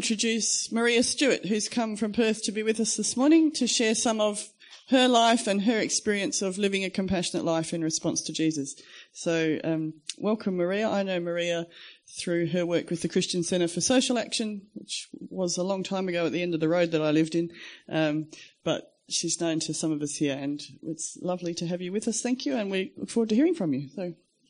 introduce Maria Stewart, who's come from Perth to be with us this morning to share some of her life and her experience of living a compassionate life in response to Jesus. So welcome, Maria. I know Maria through her work with the Christian Centre for Social Action, which was a long time ago at the end of the road that I lived in, but she's known to some of us here, and it's lovely to have you with us. Thank you, and we look forward to hearing from you. So.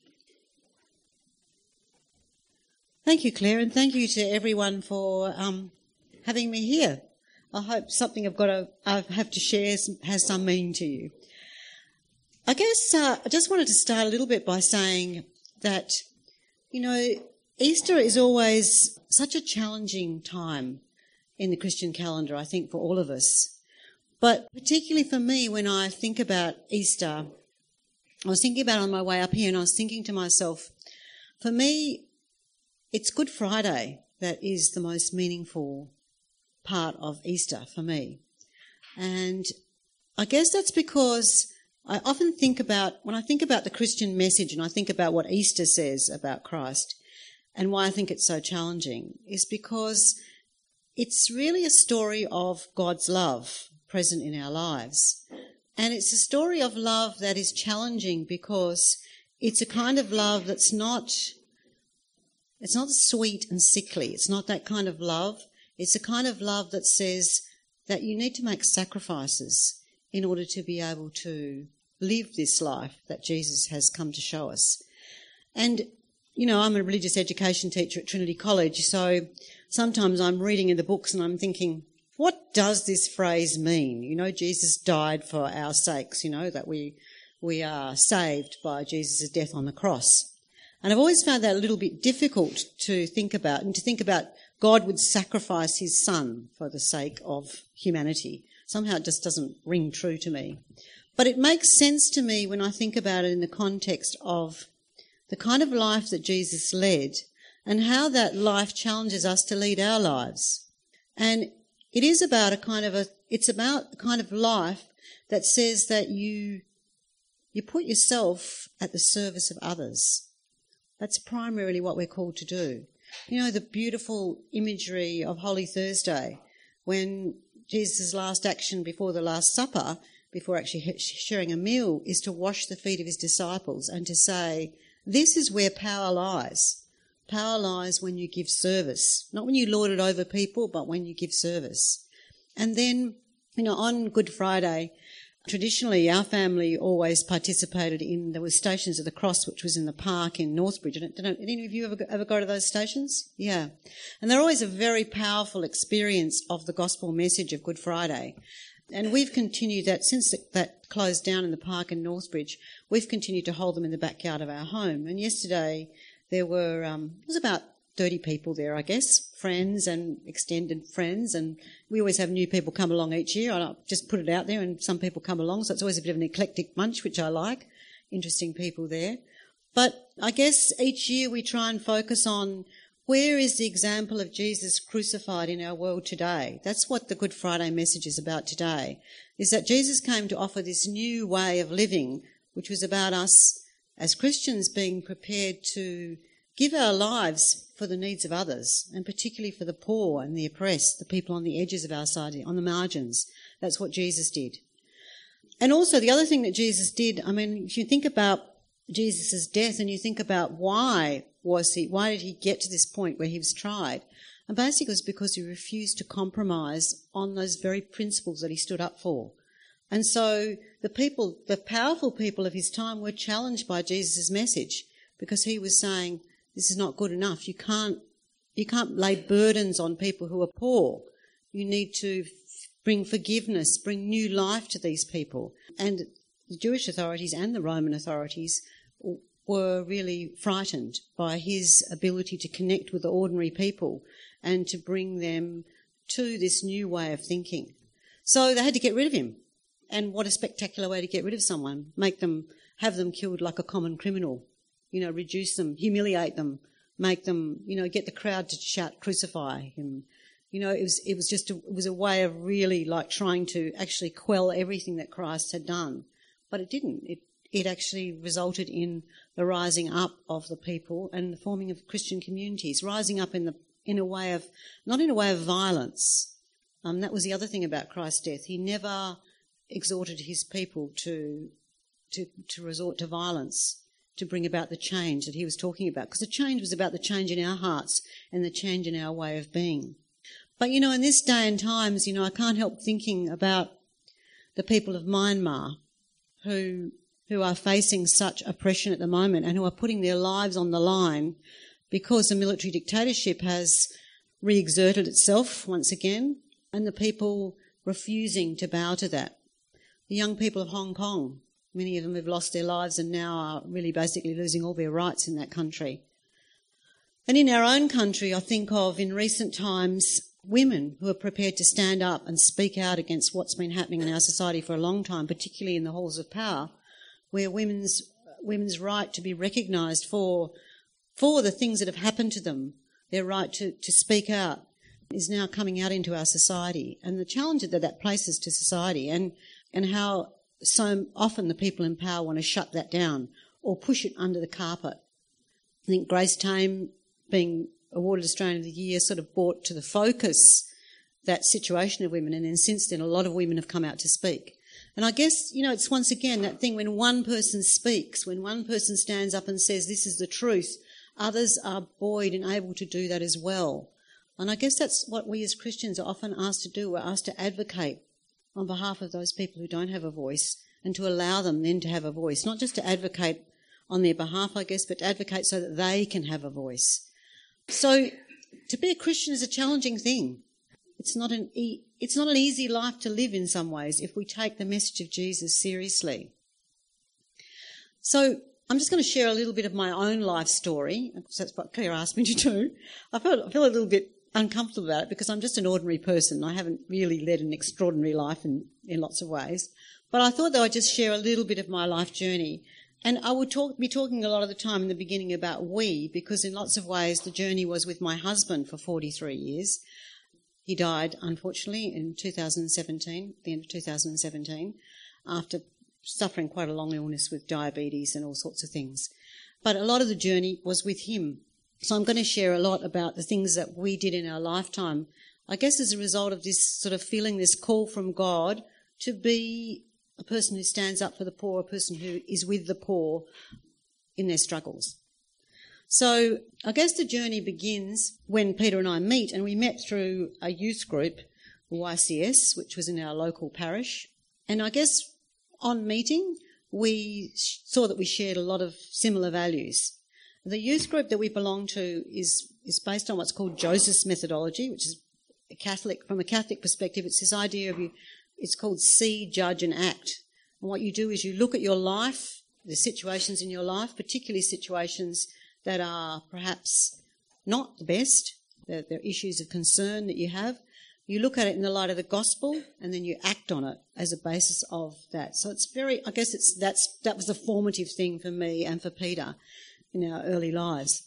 Thank you, Claire, and thank you to everyone for having me here. I hope something I have to share has some meaning to you. I guess I just wanted to start a little bit by saying that, Easter is always such a challenging time in the Christian calendar, I think, for all of us. But particularly for me, when I think about Easter, I was thinking about it on my way up here, and I was thinking to myself, for me, it's Good Friday that is the most meaningful part of Easter for me. And I guess that's because I often think about, when I think about the Christian message and I think about what Easter says about Christ and why I think it's so challenging, is because it's really a story of God's love present in our lives. And it's a story of love that is challenging because it's a kind of love that's not sweet and sickly. It's not that kind of love. It's a kind of love that says that you need to make sacrifices in order to be able to live this life that Jesus has come to show us. And, I'm a religious education teacher at Trinity College, so sometimes I'm reading in the books and I'm thinking, what does this phrase mean? Jesus died for our sakes, that we are saved by Jesus' death on the cross. And I've always found that a little bit difficult to think about, and to think about God would sacrifice his son for the sake of humanity. Somehow it just doesn't ring true to me. But it makes sense to me when I think about it in the context of the kind of life that Jesus led and how that life challenges us to lead our lives. And it is about it's about the kind of life that says that you put yourself at the service of others. That's primarily what we're called to do. The beautiful imagery of Holy Thursday, when Jesus' last action before the Last Supper, before actually sharing a meal, is to wash the feet of his disciples and to say, this is where power lies. Power lies when you give service, not when you lord it over people, but when you give service. And then, on Good Friday, traditionally, our family always participated there were Stations of the Cross, which was in the park in Northbridge. Did any of you ever go to those stations? Yeah. And they're always a very powerful experience of the gospel message of Good Friday. And we've continued that, since that closed down in the park in Northbridge, we've continued to hold them in the backyard of our home. And yesterday there were, it was about 30 people there, I guess, friends and extended friends, and we always have new people come along each year. I just put it out there, and some people come along, so it's always a bit of an eclectic bunch, which I like. Interesting people there. But I guess each year we try and focus on where is the example of Jesus crucified in our world today. That's what the Good Friday message is about today, is that Jesus came to offer this new way of living, which was about us as Christians being prepared to give our lives for the needs of others, and particularly for the poor and the oppressed, the people on the edges of our society, on the margins. That's what Jesus did. And also the other thing that Jesus did, if you think about Jesus' death and you think about why did he get to this point where he was tried? And basically it was because he refused to compromise on those very principles that he stood up for. And so the powerful people of his time were challenged by Jesus' message, because he was saying, this is not good enough. You can't lay burdens on people who are poor. You need to bring forgiveness, bring new life to these people. And the Jewish authorities and the Roman authorities were really frightened by his ability to connect with the ordinary people and to bring them to this new way of thinking. So they had to get rid of him. And what a spectacular way to get rid of someone. Have them killed like a common criminal. Reduce them, humiliate them, make them, get the crowd to shout, crucify him. It was a way of really trying to actually quell everything that Christ had done. But it didn't. It actually resulted in the rising up of the people and the forming of Christian communities, rising up in the in a way of, not in a way of violence. That was the other thing about Christ's death. He never exhorted his people to resort to violence to bring about the change that he was talking about, because the change was about the change in our hearts and the change in our way of being. But, in this day and times, I can't help thinking about the people of Myanmar who are facing such oppression at the moment and who are putting their lives on the line because the military dictatorship has re-exerted itself once again, and the people refusing to bow to that. The young people of Hong Kong, many of them have lost their lives and now are really basically losing all their rights in that country. And in our own country, I think of, in recent times, women who are prepared to stand up and speak out against what's been happening in our society for a long time, particularly in the halls of power, where women's right to be recognised for the things that have happened to them, their right to speak out, is now coming out into our society. And the challenge that places to society and how so often the people in power want to shut that down or push it under the carpet. I think Grace Tame, being awarded Australian of the Year, sort of brought to the focus that situation of women, and then since then a lot of women have come out to speak. And I guess, it's once again that thing when one person speaks, when one person stands up and says this is the truth, others are buoyed and able to do that as well. And I guess that's what we as Christians are often asked to do. We're asked to advocate on behalf of those people who don't have a voice, and to allow them then to have a voice, not just to advocate on their behalf, I guess, but to advocate so that they can have a voice. So to be a Christian is a challenging thing. It's not an easy life to live in some ways if we take the message of Jesus seriously. So I'm just going to share a little bit of my own life story. So that's what Claire asked me to do. I feel a little bit uncomfortable about it because I'm just an ordinary person. I haven't really led an extraordinary life in lots of ways. But I thought that I'd just share a little bit of my life journey. And I would be talking a lot of the time in the beginning about we, because in lots of ways the journey was with my husband for 43 years. He died, unfortunately, in 2017, the end of 2017, after suffering quite a long illness with diabetes and all sorts of things. But a lot of the journey was with him. So I'm going to share a lot about the things that we did in our lifetime, I guess as a result of this sort of feeling this call from God to be a person who stands up for the poor, a person who is with the poor in their struggles. So I guess the journey begins when Peter and I meet, and we met through a youth group, YCS, which was in our local parish. And I guess on meeting, we saw that we shared a lot of similar values. The youth group that we belong to is based on what's called Joseph's methodology, which is from a Catholic perspective, it's this idea of it's called see, judge and act. And what you do is you look at your life, the situations in your life, particularly situations that are perhaps not the best, they're issues of concern that you have. You look at it in the light of the gospel and then you act on it as a basis of that. So it's that was a formative thing for me and for Peter in our early lives.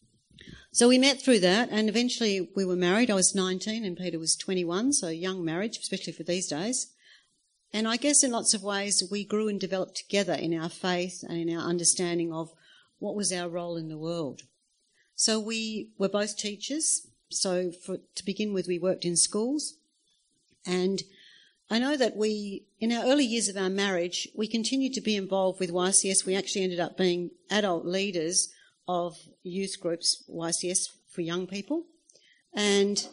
So we met through that, and eventually we were married. I was 19 and Peter was 21, so young marriage, especially for these days. And I guess in lots of ways we grew and developed together in our faith and in our understanding of what was our role in the world. So we were both teachers. So to begin with, we worked in schools. And I know that in our early years of our marriage, we continued to be involved with YCS. We actually ended up being adult leaders of youth groups, YCS for young people. And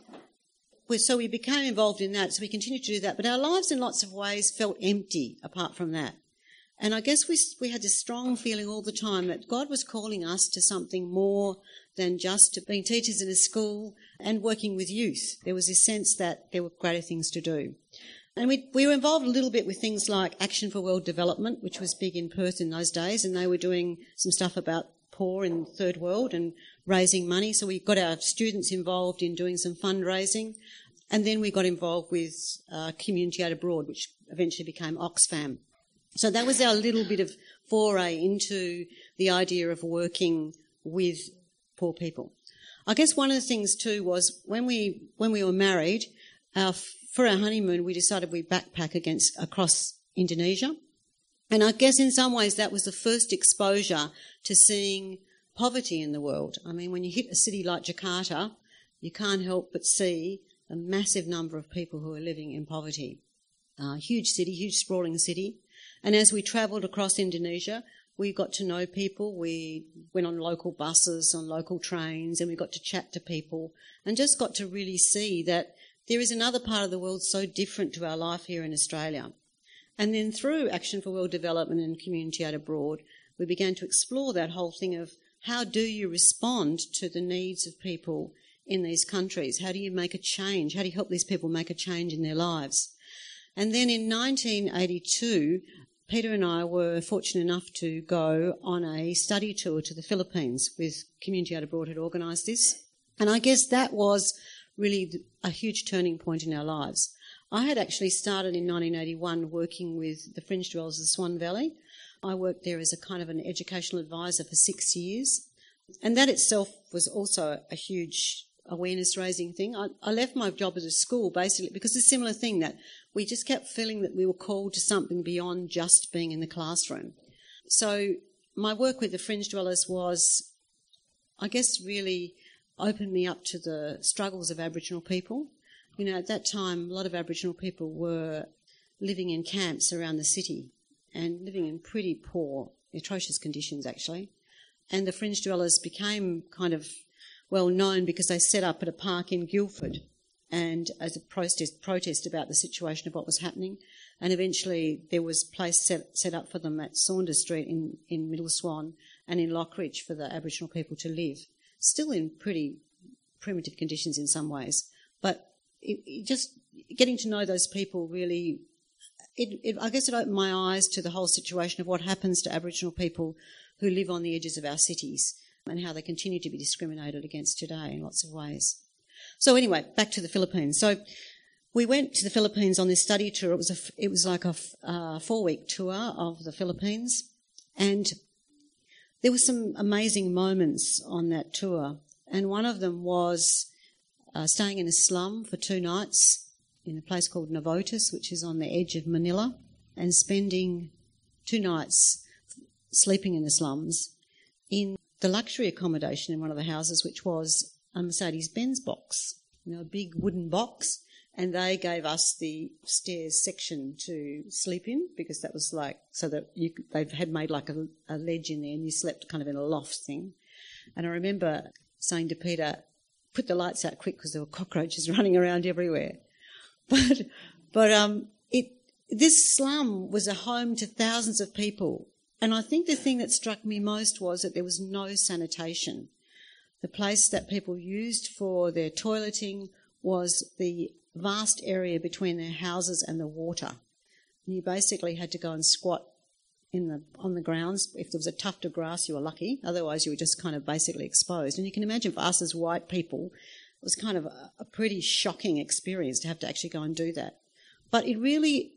so we became involved in that, so we continued to do that. But our lives in lots of ways felt empty apart from that. And I guess we had this strong feeling all the time that God was calling us to something more than just to being teachers in a school and working with youth. There was this sense that there were greater things to do. And we were involved a little bit with things like Action for World Development, which was big in Perth in those days, and they were doing some stuff about poor in the third world and raising money. So we got our students involved in doing some fundraising. And then we got involved with Community Aid Abroad, which eventually became Oxfam. So that was our little bit of foray into the idea of working with poor people. I guess one of the things too was when we were married, for our honeymoon, we decided we'd backpack across Indonesia. And I guess in some ways that was the first exposure to seeing poverty in the world. I mean, when you hit a city like Jakarta, you can't help but see a massive number of people who are living in poverty. Huge city, huge sprawling city. And as we travelled across Indonesia, we got to know people. We went on local buses, on local trains, and we got to chat to people and just got to really see that there is another part of the world so different to our life here in Australia. And then through Action for World Development and Community Aid Abroad, we began to explore that whole thing of how do you respond to the needs of people in these countries? How do you make a change? How do you help these people make a change in their lives? And then in 1982, Peter and I were fortunate enough to go on a study tour to the Philippines with Community Aid Abroad had organised this. And I guess that was really a huge turning point in our lives. I had actually started in 1981 working with the fringe dwellers of the Swan Valley. I worked there as a kind of an educational advisor for 6 years. And that itself was also a huge awareness-raising thing. I left my job at a school basically because it's a similar thing that we just kept feeling that we were called to something beyond just being in the classroom. So my work with the fringe dwellers was, I guess, really opened me up to the struggles of Aboriginal people. You know, at that time, a lot of Aboriginal people were living in camps around the city and living in pretty poor, atrocious conditions, actually. And the fringe dwellers became kind of well known because they set up at a park in Guildford and as a protest about the situation of what was happening. And eventually there was a place set up for them at Saunders Street in Middle Swan and in Lockridge for the Aboriginal people to live, still in pretty primitive conditions in some ways. But it just getting to know those people really, I guess it opened my eyes to the whole situation of what happens to Aboriginal people who live on the edges of our cities and how they continue to be discriminated against today in lots of ways. So anyway, back to the Philippines. So we went to the Philippines on this study tour. It was like a 4-week tour of the Philippines, and there were some amazing moments on that tour. And one of them was staying in a slum for 2 nights in a place called Navotas, which is on the edge of Manila, and spending 2 nights sleeping in the slums in the luxury accommodation in one of the houses, which was a Mercedes-Benz box, a big wooden box, and they gave us the stairs section to sleep in because that was like, so that they had made like a ledge in there and you slept kind of in a loft thing. And I remember saying to Peter, put the lights out quick because there were cockroaches running around everywhere. But this slum was a home to thousands of people. And I think the thing that struck me most was that there was no sanitation. The place that people used for their toileting was the vast area between their houses and the water. And you basically had to go and squat on the grounds. If there was a tuft of grass, you were lucky. Otherwise, you were just kind of basically exposed. And you can imagine for us as white people, it was kind of a pretty shocking experience to have to actually go and do that. But it really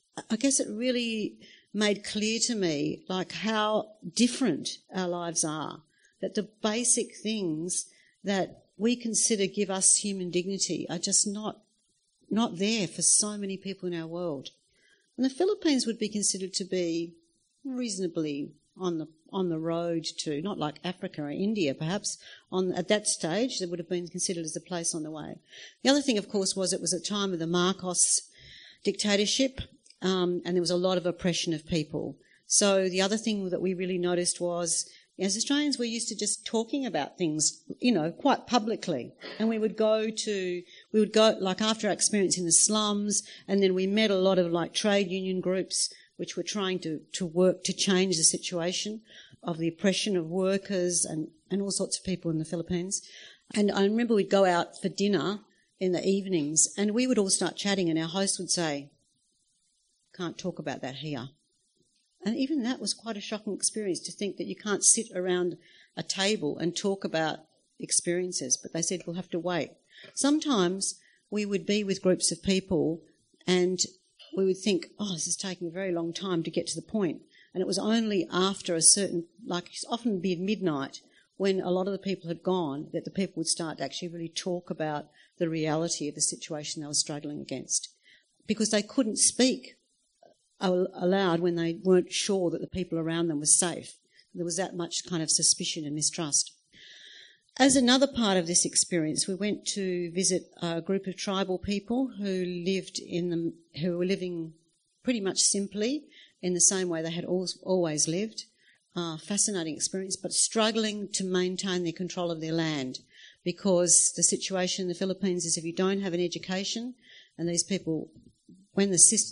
made clear to me like how different our lives are, that the basic things that we consider give us human dignity are just not there for so many people in our world. And the Philippines would be considered to be reasonably on the road to, not like Africa or India perhaps, at that stage that would have been considered as a place on the way. The other thing, of course, was it was a time of the Marcos dictatorship, and there was a lot of oppression of people. So the other thing that we really noticed was, as Australians, we're used to just talking about things, quite publicly. And we would go like after our experience in the slums, and then we met a lot of like trade union groups which were trying to work to change the situation of the oppression of workers and all sorts of people in the Philippines. And I remember we'd go out for dinner in the evenings and we would all start chatting and our host would say, "Can't talk about that here." And even that was quite a shocking experience to think that you can't sit around a table and talk about experiences. But they said, we'll have to wait. Sometimes we would be with groups of people and we would think, this is taking a very long time to get to the point. And it was only after a certain, like often be midnight, when a lot of the people had gone, that the people would start to actually really talk about the reality of the situation they were struggling against. Because they couldn't speak aloud when they weren't sure that the people around them were safe. There was that much kind of suspicion and mistrust. As another part of this experience, we went to visit a group of tribal people who were living pretty much simply in the same way they had always lived. Fascinating experience, but struggling to maintain their control of their land, because the situation in the Philippines is if you don't have an education, and these people, when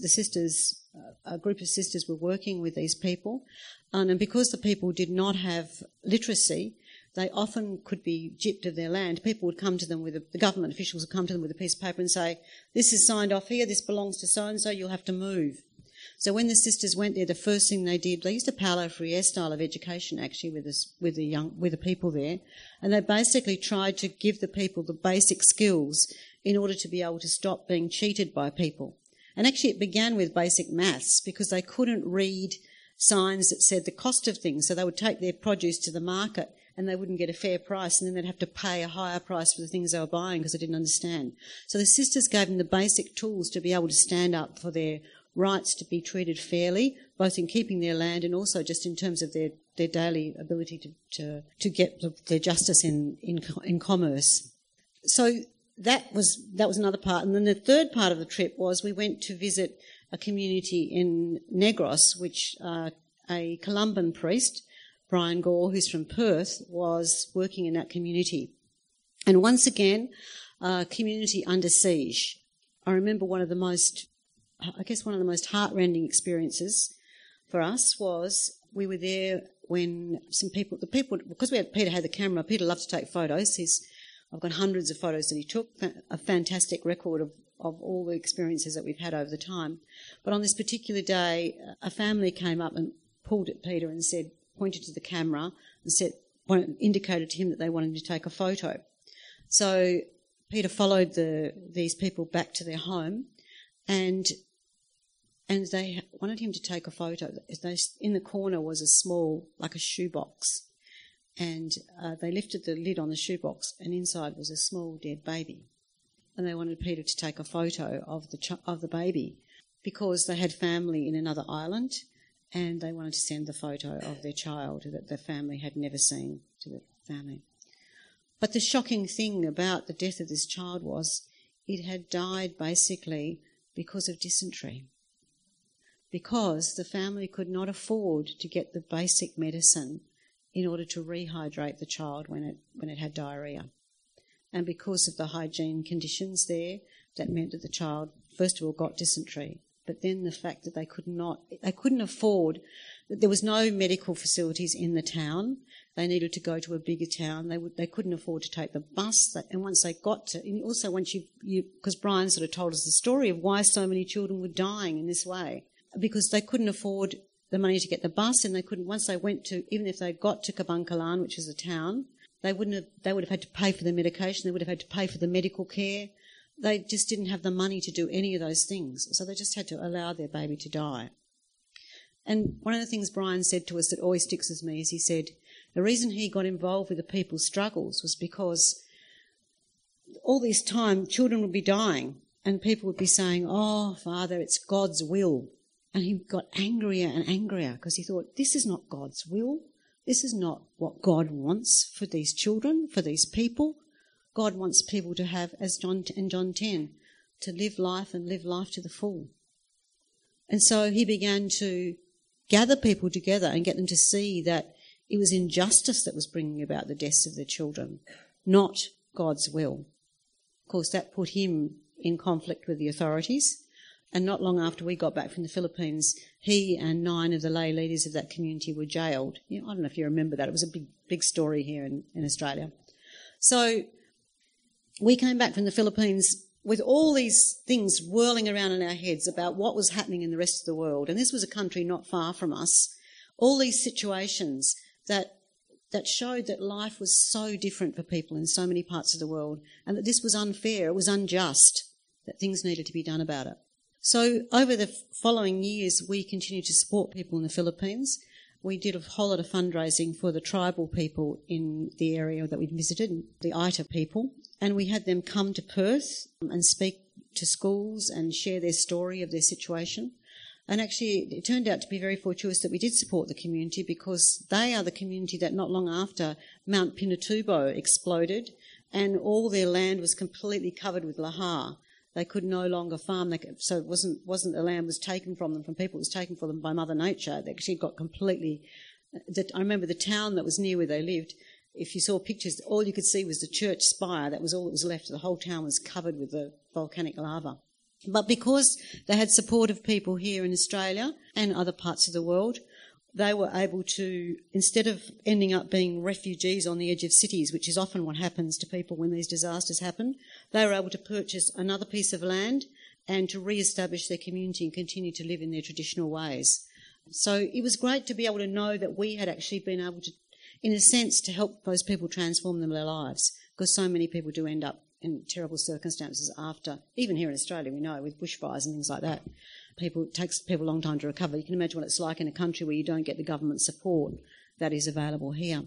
a group of sisters were working with these people, and because the people did not have literacy, they often could be gypped of their land. People would come to them the government officials would come to them with a piece of paper and say, this is signed off here, this belongs to so-and-so, you'll have to move. So when the sisters went there, the first thing they did, they used a Paulo Freire style of education actually with the people there, and they basically tried to give the people the basic skills in order to be able to stop being cheated by people. And actually it began with basic maths, because they couldn't read signs that said the cost of things, so they would take their produce to the market and they wouldn't get a fair price, and then they'd have to pay a higher price for the things they were buying because they didn't understand. So the sisters gave them the basic tools to be able to stand up for their rights to be treated fairly, both in keeping their land and also just in terms of their daily ability to get their justice in commerce. So that was another part. And then the third part of the trip was we went to visit a community in Negros, which a Columban priest, Brian Gore, who's from Perth, was working in that community. And once again, community under siege. I remember one of the most heartrending experiences for us was we were there when because Peter had the camera. Peter loved to take photos. I've got hundreds of photos that he took, a fantastic record of all the experiences that we've had over the time. But on this particular day, a family came up and pulled at Peter and pointed to the camera and indicated to him that they wanted to take a photo. So Peter followed these people back to their home, and they wanted him to take a photo. In the corner was a small, like a shoebox, and they lifted the lid on the shoebox, and inside was a small dead baby. And they wanted Peter to take a photo of the baby because they had family in another island, and they wanted to send the photo of their child that the family had never seen to the family. But the shocking thing about the death of this child was it had died basically because of dysentery, because the family could not afford to get the basic medicine in order to rehydrate the child when it had diarrhoea. And because of the hygiene conditions there, that meant that the child, first of all, got dysentery. But then the fact that they couldn't afford, that there was no medical facilities in the town. They needed to go to a bigger town. They couldn't afford to take the bus. And once they got to, and also once because Brian sort of told us the story of why so many children were dying in this way, because they couldn't afford the money to get the bus, and once they went to, even if they got to Kabankalan, which is a town, they would have had to pay for the medication. They would have had to pay for the medical care. They just didn't have the money to do any of those things. So they just had to allow their baby to die. And one of the things Brian said to us that always sticks with me is he said the reason he got involved with the people's struggles was because all this time children would be dying and people would be saying, "Oh, Father, it's God's will." And he got angrier and angrier because he thought, this is not God's will. This is not what God wants for these children, for these people. God wants people to have, as John 10, to live life and live life to the full. And so he began to gather people together and get them to see that it was injustice that was bringing about the deaths of their children, not God's will. Of course, that put him in conflict with the authorities. And not long after we got back from the Philippines, he and 9 of the lay leaders of that community were jailed. I don't know if you remember that. It was a big story here in Australia. So we came back from the Philippines with all these things whirling around in our heads about what was happening in the rest of the world. And this was a country not far from us. All these situations that showed that life was so different for people in so many parts of the world, and that this was unfair, it was unjust, that things needed to be done about it. So over the following years, we continued to support people in the Philippines. We did a whole lot of fundraising for the tribal people in the area that we'd visited, the Aita people, and we had them come to Perth and speak to schools and share their story of their situation. And actually, it turned out to be very fortuitous that we did support the community, because they are the community that not long after Mount Pinatubo exploded and all their land was completely covered with lahar. They could no longer farm, so it wasn't the land was taken from them, from people, it was taken from them by Mother Nature. They actually got completely... I remember the town that was near where they lived, if you saw pictures, all you could see was the church spire. That was all that was left. The whole town was covered with the volcanic lava. But because they had support of people here in Australia and other parts of the world, they were able to, instead of ending up being refugees on the edge of cities, which is often what happens to people when these disasters happen, they were able to purchase another piece of land and to re-establish their community and continue to live in their traditional ways. So it was great to be able to know that we had actually been able to, in a sense, to help those people transform their lives, because so many people do end up in terrible circumstances after, even here in Australia, we know, with bushfires and things like that. It takes people a long time to recover. You can imagine what it's like in a country where you don't get the government support that is available here.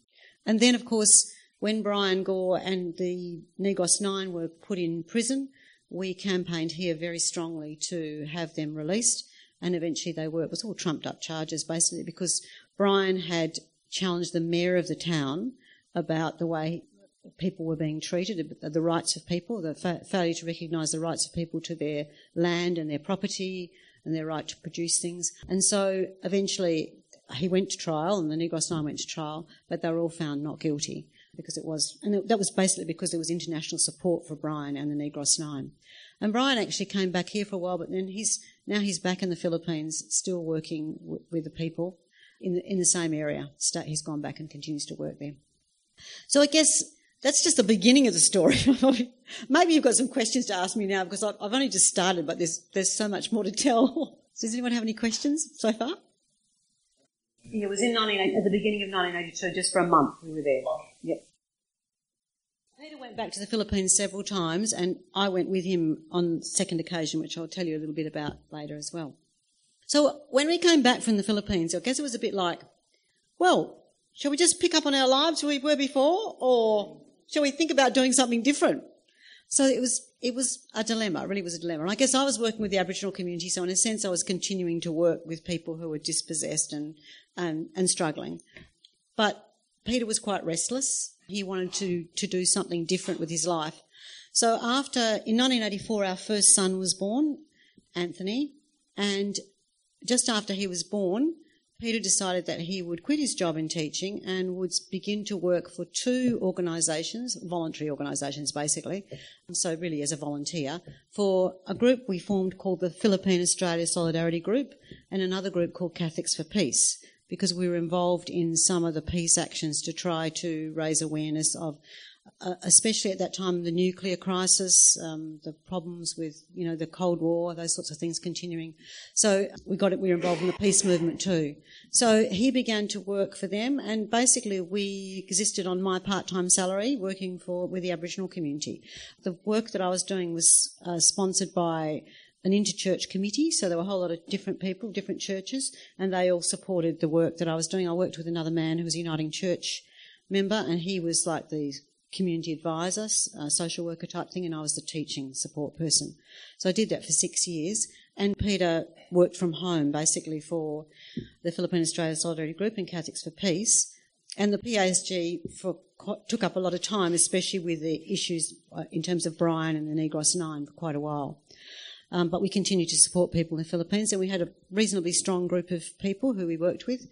And then, of course, when Brian Gore and the Negros 9 were put in prison, we campaigned here very strongly to have them released, and eventually they were. It was all trumped-up charges, basically, because Brian had challenged the mayor of the town about the way people were being treated, the rights of people, the failure to recognise the rights of people to their land and their property and their right to produce things. And so eventually he went to trial, and the Negros 9 went to trial, but they were all found not guilty, because that was basically because there was international support for Brian and the Negros 9. And Brian actually came back here for a while, but then he's back in the Philippines, still working with the people in the same area. He's gone back and continues to work there. So I guess that's just the beginning of the story. Maybe you've got some questions to ask me now, because I've only just started, but there's so much more to tell. Does anyone have any questions so far? Yeah, it was at the beginning of 1982, just for a month we were there. Yep. Peter went back to the Philippines several times, and I went with him on the second occasion, which I'll tell you a little bit about later as well. So when we came back from the Philippines, I guess it was a bit like, well, shall we just pick up on our lives where we were before, or shall we think about doing something different? So it was a dilemma. It really was a dilemma. And I guess I was working with the Aboriginal community, so in a sense I was continuing to work with people who were dispossessed and struggling. But Peter was quite restless. He wanted to do something different with his life. So in 1984, our first son was born, Anthony, and just after he was born, Peter decided that he would quit his job in teaching and would begin to work for two organisations, voluntary organisations basically, so really as a volunteer, for a group we formed called the Philippine-Australia Solidarity Group, and another group called Catholics for Peace, because we were involved in some of the peace actions to try to raise awareness of, especially at that time, the nuclear crisis, the problems with, the Cold War, those sorts of things continuing. So we were involved in the peace movement too. So he began to work for them, and basically we existed on my part-time salary, working with the Aboriginal community. The work that I was doing was sponsored by an interchurch committee, so there were a whole lot of different people, different churches, and they all supported the work that I was doing. I worked with another man who was a Uniting Church member, and he was like the community advisor, social worker type thing, and I was the teaching support person. So I did that for 6 years, and Peter worked from home basically for the Philippine-Australia Solidarity Group and Catholics for Peace, and the PASG took up a lot of time, especially with the issues in terms of Brian and the Negros 9 for quite a while. But we continued to support people in the Philippines, and we had a reasonably strong group of people who we worked with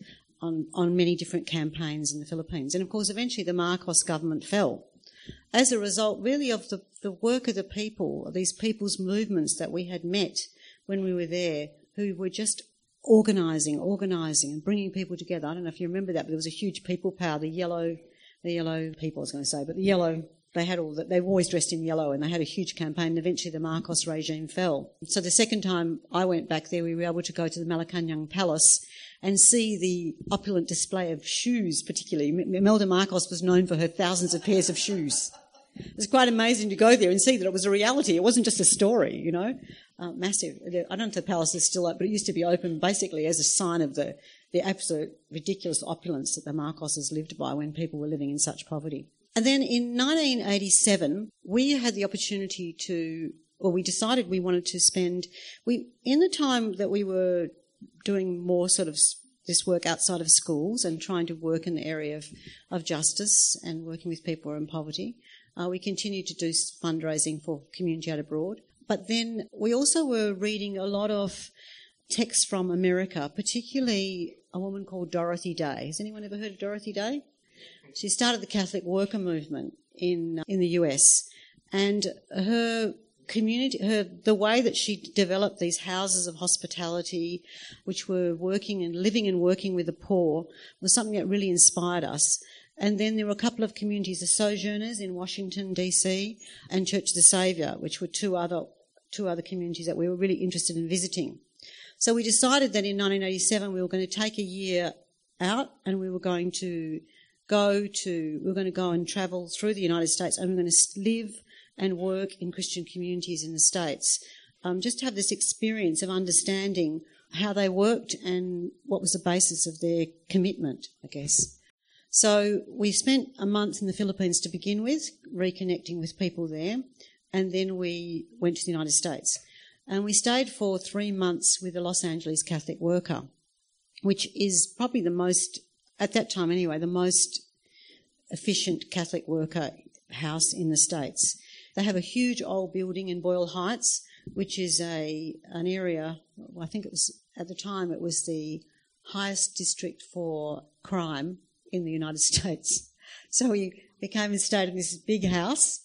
on many different campaigns in the Philippines. And, of course, eventually the Marcos government fell. As a result, really, of the work of the people, these people's movements that we had met when we were there, who were just organising and bringing people together. I don't know if you remember that, but there was a huge people power, the yellow people, I was going to say, but the yellow... They were always dressed in yellow, and they had a huge campaign, and eventually the Marcos regime fell. So the second time I went back there, we were able to go to the Malacanang Palace and see the opulent display of shoes, particularly. Imelda Marcos was known for her thousands of pairs of shoes. It was quite amazing to go there and see that it was a reality. It wasn't just a story, massive. I don't know if the palace is still up, but it used to be open basically as a sign of the absolute ridiculous opulence that the Marcoses lived by when people were living in such poverty. And then in 1987, we had the opportunity to we decided we wanted to spend, in the time that we were doing more sort of this work outside of schools and trying to work in the area of justice and working with people who are in poverty, we continued to do fundraising for Community Out Abroad. But then we also were reading a lot of texts from America, particularly a woman called Dorothy Day. Has anyone ever heard of Dorothy Day? She started the Catholic worker movement in the US, and her community, the way that she developed these houses of hospitality, which were working and living and working with the poor, was something that really inspired us. And then there were a couple of communities, the Sojourners in Washington, D.C., and Church of the Saviour, which were two other communities that we were really interested in visiting. So we decided that in 1987 we were going to take a year out, and we were going to go and travel through the United States, and we were going to live and work in Christian communities in the States, just to have this experience of understanding how they worked and what was the basis of their commitment, I guess. So we spent a month in the Philippines to begin with, reconnecting with people there, and then we went to the United States. And we stayed for 3 months with the Los Angeles Catholic Worker, which is probably the most, at that time anyway, the most efficient Catholic worker house in the States. They have a huge old building in Boyle Heights, which is an area, I think it was, at the time, it was the highest district for crime in the United States. So we came and stayed in this big house,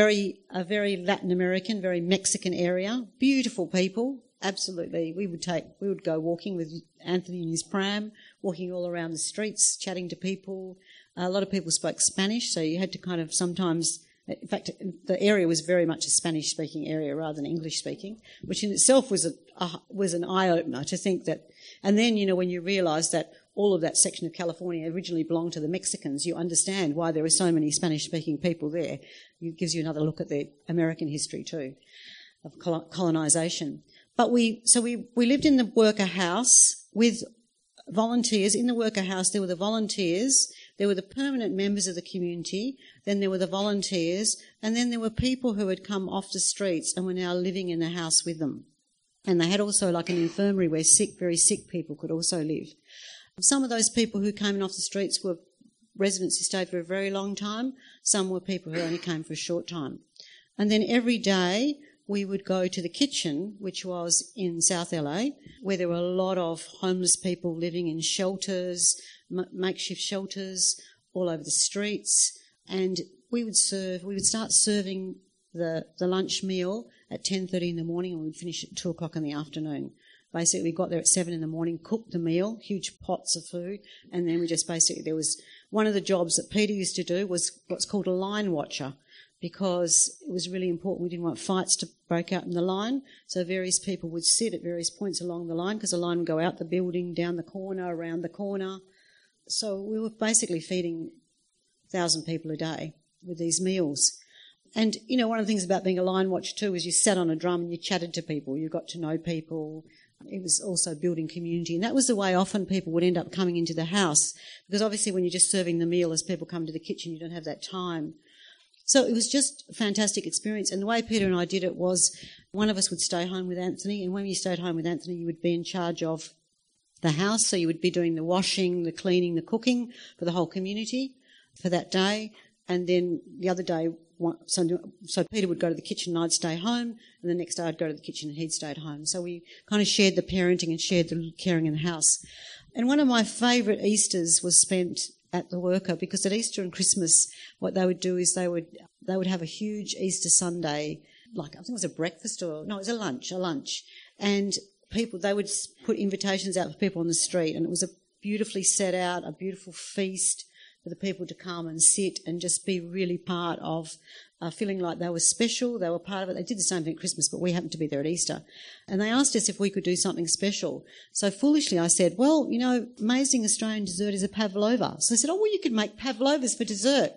a very Latin American, very Mexican area, beautiful people, absolutely. We would go walking with Anthony in his pram, walking all around the streets, chatting to people. A lot of people spoke Spanish, so you had to kind of sometimes, in fact, the area was very much a Spanish-speaking area rather than English-speaking, which in itself was an eye-opener to think that. And then, when you realise that all of that section of California originally belonged to the Mexicans, you understand why there are so many Spanish-speaking people there. It gives you another look at the American history too, of colonisation. But we lived in the worker house with volunteers. In the worker house, there were the volunteers, there were the permanent members of the community, then there were the volunteers, and then there were people who had come off the streets and were now living in the house with them. And they had also like an infirmary where very sick people could also live. Some of those people who came in off the streets were residents who stayed for a very long time. Some were people who only came for a short time. And then every day we would go to the kitchen, which was in South LA, where there were a lot of homeless people living in shelters, makeshift shelters all over the streets. And we would start serving the lunch meal at 10:30 in the morning, and we'd finish at 2 o'clock in the afternoon. Basically, we got there at 7 in the morning, cooked the meal, huge pots of food, and then there was one of the jobs that Peter used to do was what's called a line watcher, because it was really important. We didn't want fights to break out in the line, so various people would sit at various points along the line, because the line would go out the building, down the corner, around the corner. So we were basically feeding 1,000 people a day with these meals. And, one of the things about being a line watcher too is you sat on a drum and you chatted to people, you got to know people. It was also building community, and that was the way often people would end up coming into the house, because obviously when you're just serving the meal as people come to the kitchen, you don't have that time. So it was just a fantastic experience, and the way Peter and I did it was one of us would stay home with Anthony, and when you stayed home with Anthony, you would be in charge of the house, so you would be doing the washing, the cleaning, the cooking for the whole community for that day, and then the other day, so Peter would go to the kitchen and I'd stay home, and the next day I'd go to the kitchen and he'd stay at home. So we kind of shared the parenting and shared the caring in the house. And one of my favourite Easters was spent at the worker, because at Easter and Christmas what they would do is they would have a huge Easter Sunday, like I think it was a breakfast it was a lunch. And they would put invitations out for people on the street, and it was a beautifully set out, a beautiful feast for the people to come and sit and just be really part of feeling like they were special, they were part of it. They did the same thing at Christmas, but we happened to be there at Easter. And they asked us if we could do something special. So foolishly I said, well, amazing Australian dessert is a pavlova. So they said, you could make pavlovas for dessert.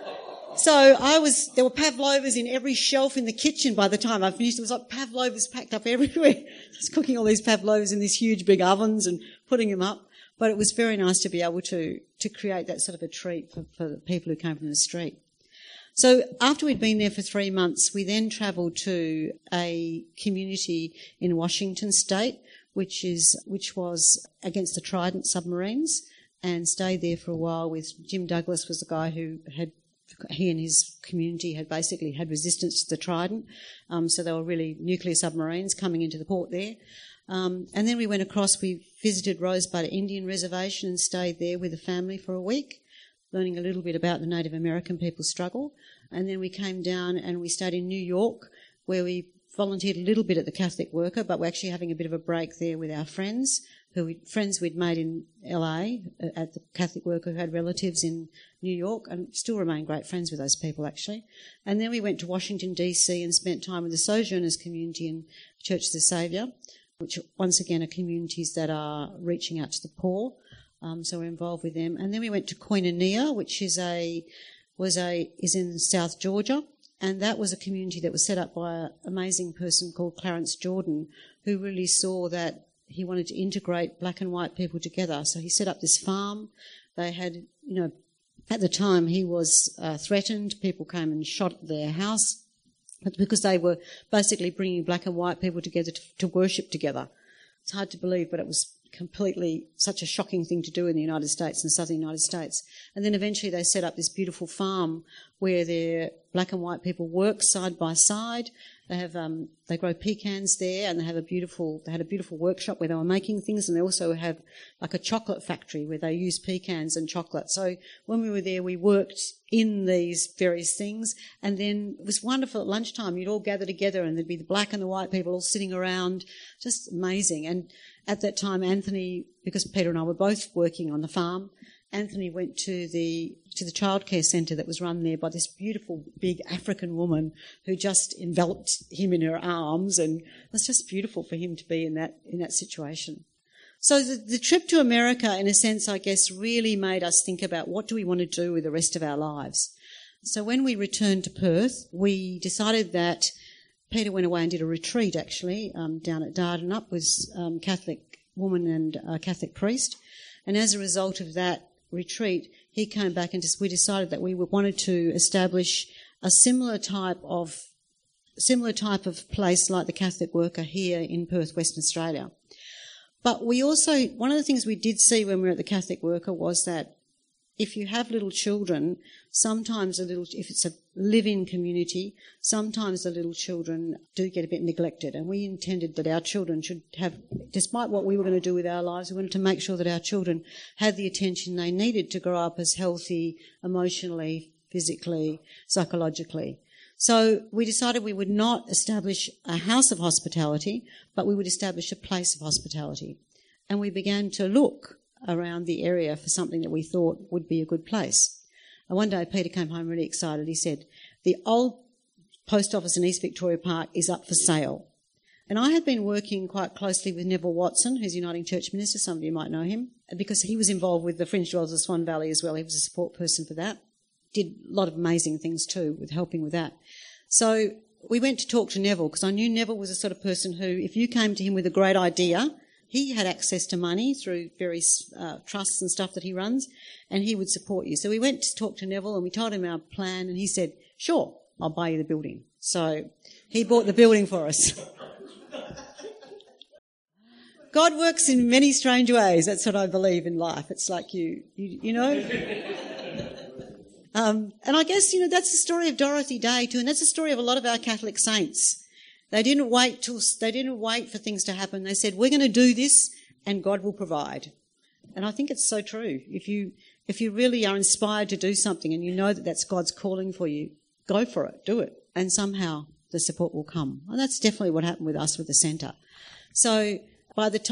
So there were pavlovas in every shelf in the kitchen by the time I finished. There was like pavlovas packed up everywhere. I was cooking all these pavlovas in these huge big ovens and putting them up. But it was very nice to be able to create that sort of a treat for the people who came from the street. So after we'd been there for 3 months, we then travelled to a community in Washington State, which was against the Trident submarines, and stayed there for a while with Jim Douglas was the guy he and his community had basically had resistance to the Trident. So they were really nuclear submarines coming into the port there. And then we went across, we visited Rosebud Indian Reservation and stayed there with a family for a week, learning a little bit about the Native American people's struggle. And then we came down and we stayed in New York, where we volunteered a little bit at the Catholic Worker, but we're actually having a bit of a break there with our friends, friends we'd made in LA at the Catholic Worker who had relatives in New York, and still remain great friends with those people actually. And then we went to Washington DC and spent time with the Sojourners community in Church of the Saviour, which once again are communities that are reaching out to the poor. So we're involved with them. And then we went to Koinonia, which is in South Georgia. And that was a community that was set up by an amazing person called Clarence Jordan, who really saw that he wanted to integrate black and white people together. So he set up this farm. They had, at the time he was threatened. People came and shot their house. But because they were basically bringing black and white people together to worship together. It's hard to believe, but it was completely such a shocking thing to do in the United States, in the southern United States. And then eventually they set up this beautiful farm where their black and white people work side by side. They have they grow pecans there, and they had a beautiful workshop where they were making things, and they also have like a chocolate factory where they use pecans and chocolate. So when we were there, we worked in these various things, and then it was wonderful at lunchtime. You'd all gather together, and there'd be the black and the white people all sitting around, just amazing. And at that time, Anthony, because Peter and I were both working on the farm, Anthony went to the childcare centre that was run there by this beautiful big African woman who just enveloped him in her arms, and it was just beautiful for him to be in that situation. So the trip to America, in a sense, I guess, really made us think about what do we want to do with the rest of our lives. So when we returned to Perth, we decided that Peter went away and did a retreat, actually, down at Dardanup with a Catholic woman and a Catholic priest. And as a result of that retreat, he came back and we decided that we wanted to establish a similar type of place like the Catholic Worker here in Perth, Western Australia. But we also, one of the things we did see when we were at the Catholic Worker was that if you have little children, sometimes if it's a live-in community, sometimes the little children do get a bit neglected. And we intended that our children should have, despite what we were going to do with our lives, we wanted to make sure that our children had the attention they needed to grow up as healthy, emotionally, physically, psychologically. So we decided we would not establish a house of hospitality, but we would establish a place of hospitality. And we began to look around the area for something that we thought would be a good place. And one day Peter came home really excited. He said, the old post office in East Victoria Park is up for sale. And I had been working quite closely with Neville Watson, who's Uniting Church Minister. Some of you might know him, because he was involved with the Fringe Dwellers of Swan Valley as well. He was a support person for that. Did a lot of amazing things too with helping with that. So we went to talk to Neville, because I knew Neville was the sort of person who, if you came to him with a great idea, he had access to money through various trusts and stuff that he runs, and he would support you. So we went to talk to Neville and we told him our plan, and he said, sure, I'll buy you the building. So he bought the building for us. God works in many strange ways. That's what I believe in life. It's like you know. And I guess, that's the story of Dorothy Day too, and that's the story of a lot of our Catholic saints. They didn't wait for things to happen. They said, we're going to do this and God will provide. And I think it's so true. If you really are inspired to do something and you know that that's God's calling for you, go for it, do it. And somehow the support will come. And that's definitely what happened with us with the centre. So let's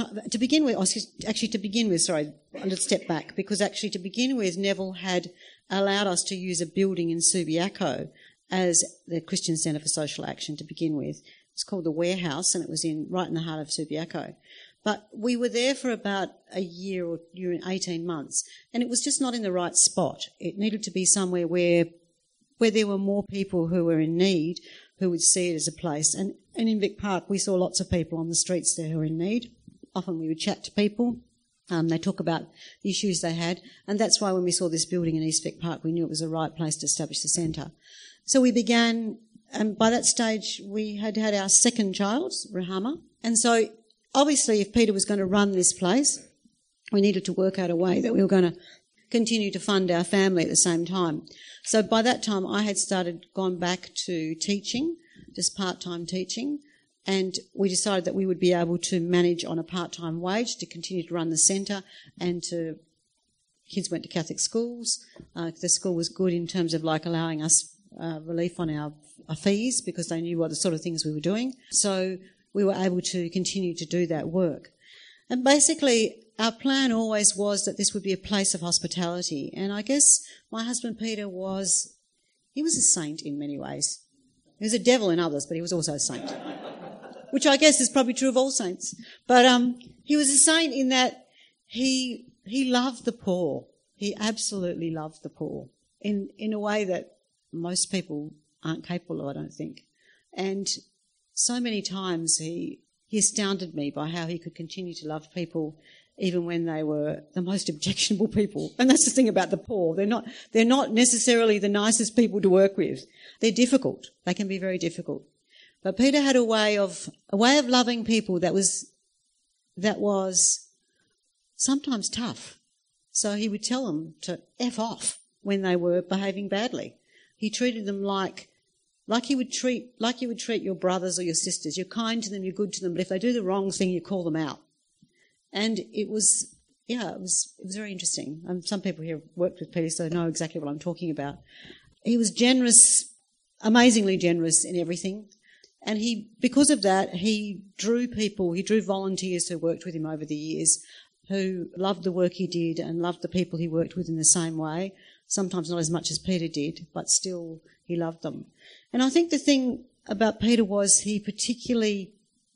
step back, because actually to begin with, Neville had allowed us to use a building in Subiaco as the Christian Centre for Social Action to begin with. It's called the Warehouse, and it was right in the heart of Subiaco. But we were there for about a year and 18 months, and it was just not in the right spot. It needed to be somewhere where there were more people who were in need, who would see it as a place. And in Vic Park, we saw lots of people on the streets there who were in need. Often we would chat to people. They talk about the issues they had, and that's why when we saw this building in East Vic Park, we knew it was the right place to establish the centre. So we began, and by that stage we had had our second child, Rahama. And so obviously if Peter was going to run this place, we needed to work out a way that we were going to continue to fund our family at the same time. So by that time I had gone back to teaching, just part-time teaching, and we decided that we would be able to manage on a part-time wage to continue to run the centre, and kids went to Catholic schools. The school was good in terms of like allowing us relief on our fees because they knew what the sort of things we were doing. So we were able to continue to do that work. And basically our plan always was that this would be a place of hospitality. And I guess my husband Peter he was a saint in many ways. He was a devil in others, but he was also a saint, which I guess is probably true of all saints. But he was a saint in that he loved the poor. He absolutely loved the poor in a way that most people aren't capable of, I don't think. And so many times he astounded me by how he could continue to love people even when they were the most objectionable people. And that's the thing about the poor. They're not necessarily the nicest people to work with. They're difficult. They can be very difficult. But Peter had a way of loving people that was sometimes tough. So he would tell them to F off when they were behaving badly. He treated them like you would treat your brothers or your sisters. You're kind to them, you're good to them, but if they do the wrong thing, you call them out. And it was very interesting. Some people here have worked with Peter, so know exactly what I'm talking about. He was generous, amazingly generous in everything. And because of that, he drew volunteers who worked with him over the years, who loved the work he did and loved the people he worked with in the same way. Sometimes not as much as Peter did, but still he loved them. And I think the thing about Peter was he particularly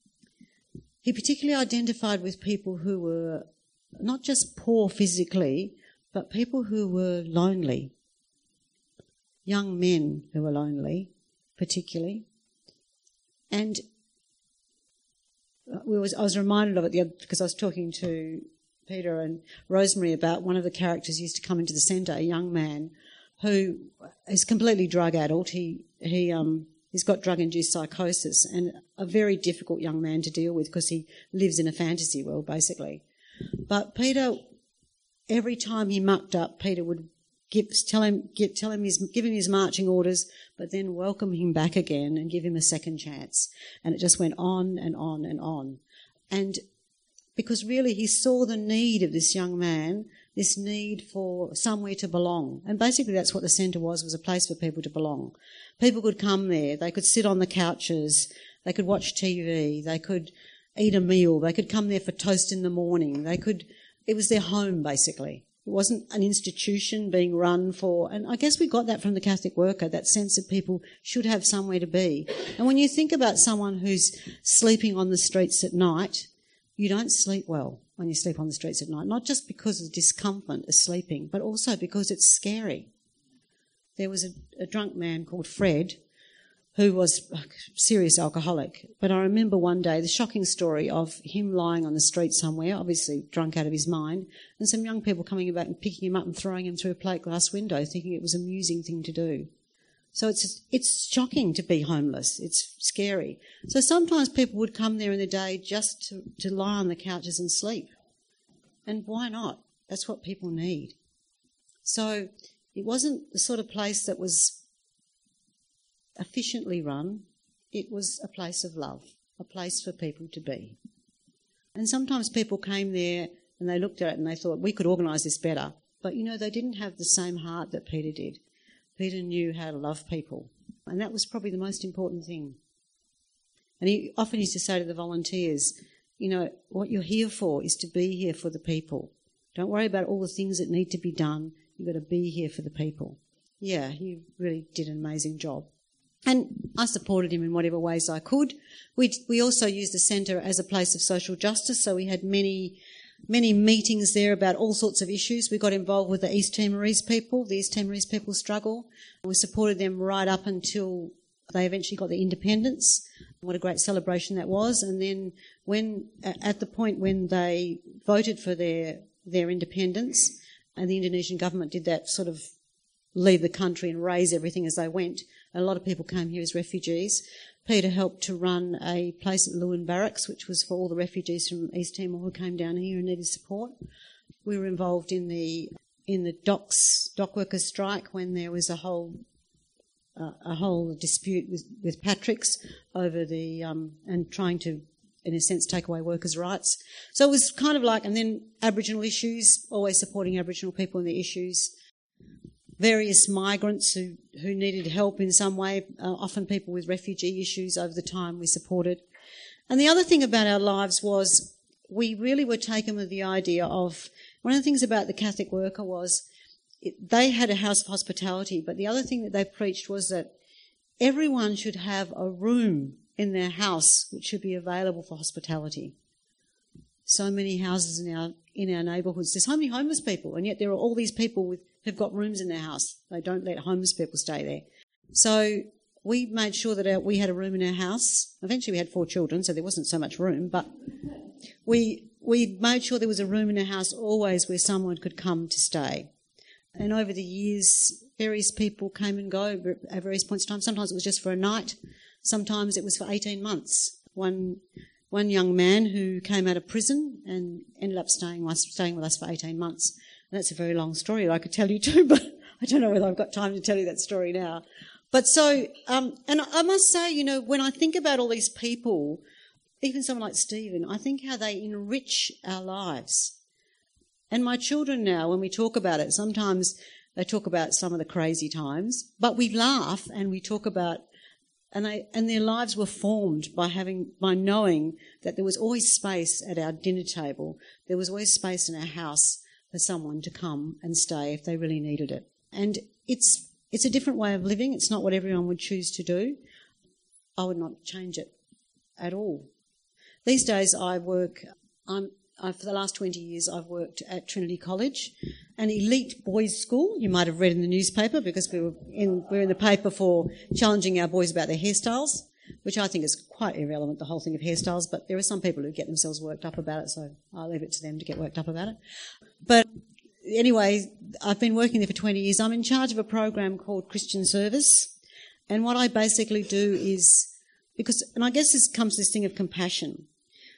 identified with people who were not just poor physically, but people who were lonely. Young men who were lonely, particularly. And I was reminded of it because I was talking to Peter and Rosemary about one of the characters who used to come into the centre, a young man who is completely drug-addled. He's got drug-induced psychosis and a very difficult young man to deal with because he lives in a fantasy world, basically. But Peter, every time he mucked up, Peter would give him his marching orders, but then welcome him back again and give him a second chance. And it just went on and on and on. And because really he saw the need of this young man, this need for somewhere to belong. And basically that's what the centre was a place for people to belong. People could come there, they could sit on the couches, they could watch TV, they could eat a meal, they could come there for toast in the morning, it was their home basically. It wasn't an institution being run for, and I guess we got that from the Catholic worker, that sense that people should have somewhere to be. And when you think about someone who's sleeping on the streets at night, you don't sleep well when you sleep on the streets at night, not just because of the discomfort of sleeping, but also because it's scary. There was a drunk man called Fred who was a serious alcoholic, but I remember one day the shocking story of him lying on the street somewhere, obviously drunk out of his mind, and some young people coming about and picking him up and throwing him through a plate glass window thinking it was an amusing thing to do. So it's shocking to be homeless. It's scary. So sometimes people would come there in the day just to lie on the couches and sleep. And why not? That's what people need. So it wasn't the sort of place that was efficiently run. It was a place of love, a place for people to be. And sometimes people came there and they looked at it and they thought, we could organise this better. But, they didn't have the same heart that Peter did. Peter knew how to love people. And that was probably the most important thing. And he often used to say to the volunteers, what you're here for is to be here for the people. Don't worry about all the things that need to be done. You've got to be here for the people. Yeah, he really did an amazing job. And I supported him in whatever ways I could. We also used the centre as a place of social justice, so we had many meetings there about all sorts of issues. We got involved with the East Timorese people struggle. We supported them right up until they eventually got their independence. What a great celebration that was. And then at the point when they voted for their independence, and the Indonesian government did that sort of leave the country and raise everything as they went, A lot of people came here as refugees. Peter helped to run a place at Lewin Barracks, which was for all the refugees from East Timor who came down here and needed support. We were involved in the dock workers' strike when there was a whole dispute with Patrick's over the and trying to, in a sense, take away workers' rights. So it was kind of like, and then Aboriginal issues, always supporting Aboriginal people in the issues. Various migrants who needed help in some way, often people with refugee issues over the time we supported. And the other thing about our lives was we really were taken with the idea of, one of the things about the Catholic worker was they had a house of hospitality, but the other thing that they preached was that everyone should have a room in their house which should be available for hospitality. So many houses in our neighbourhoods, there's so many homeless people, and yet there are all these people who've got rooms in their house. They don't let homeless people stay there. So we made sure that we had a room in our house. Eventually we had 4 children, so there wasn't so much room, but we made sure there was a room in our house always where someone could come to stay. And over the years, various people came and go at various points in time. Sometimes it was just for a night. Sometimes it was for 18 months. One young man who came out of prison and ended up staying with us for 18 months. And that's a very long story I could tell you too, but I don't know whether I've got time to tell you that story now. But so, and I must say, when I think about all these people, even someone like Stephen, I think how they enrich our lives. And my children now, when we talk about it, sometimes they talk about some of the crazy times, but we laugh and we talk about, and their lives were formed by knowing that there was always space at our dinner table. There was always space in our house for someone to come and stay if they really needed it. And it's a different way of living. It's not what everyone would choose to do. I would not change it at all. These days for the last 20 years I've worked at Trinity College, an elite boys' school. You might have read in the newspaper because we're in the paper for challenging our boys about their hairstyles, which I think is quite irrelevant, the whole thing of hairstyles, but there are some people who get themselves worked up about it, so I'll leave it to them to get worked up about it. But anyway, I've been working there for 20 years. I'm in charge of a program called Christian Service, and what I basically do is, and I guess this comes to this thing of compassion.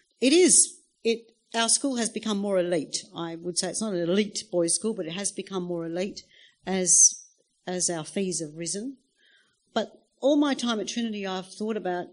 Our school has become more elite. I would say it's not an elite boys' school, but it has become more elite as our fees have risen. But all my time at Trinity, I've thought about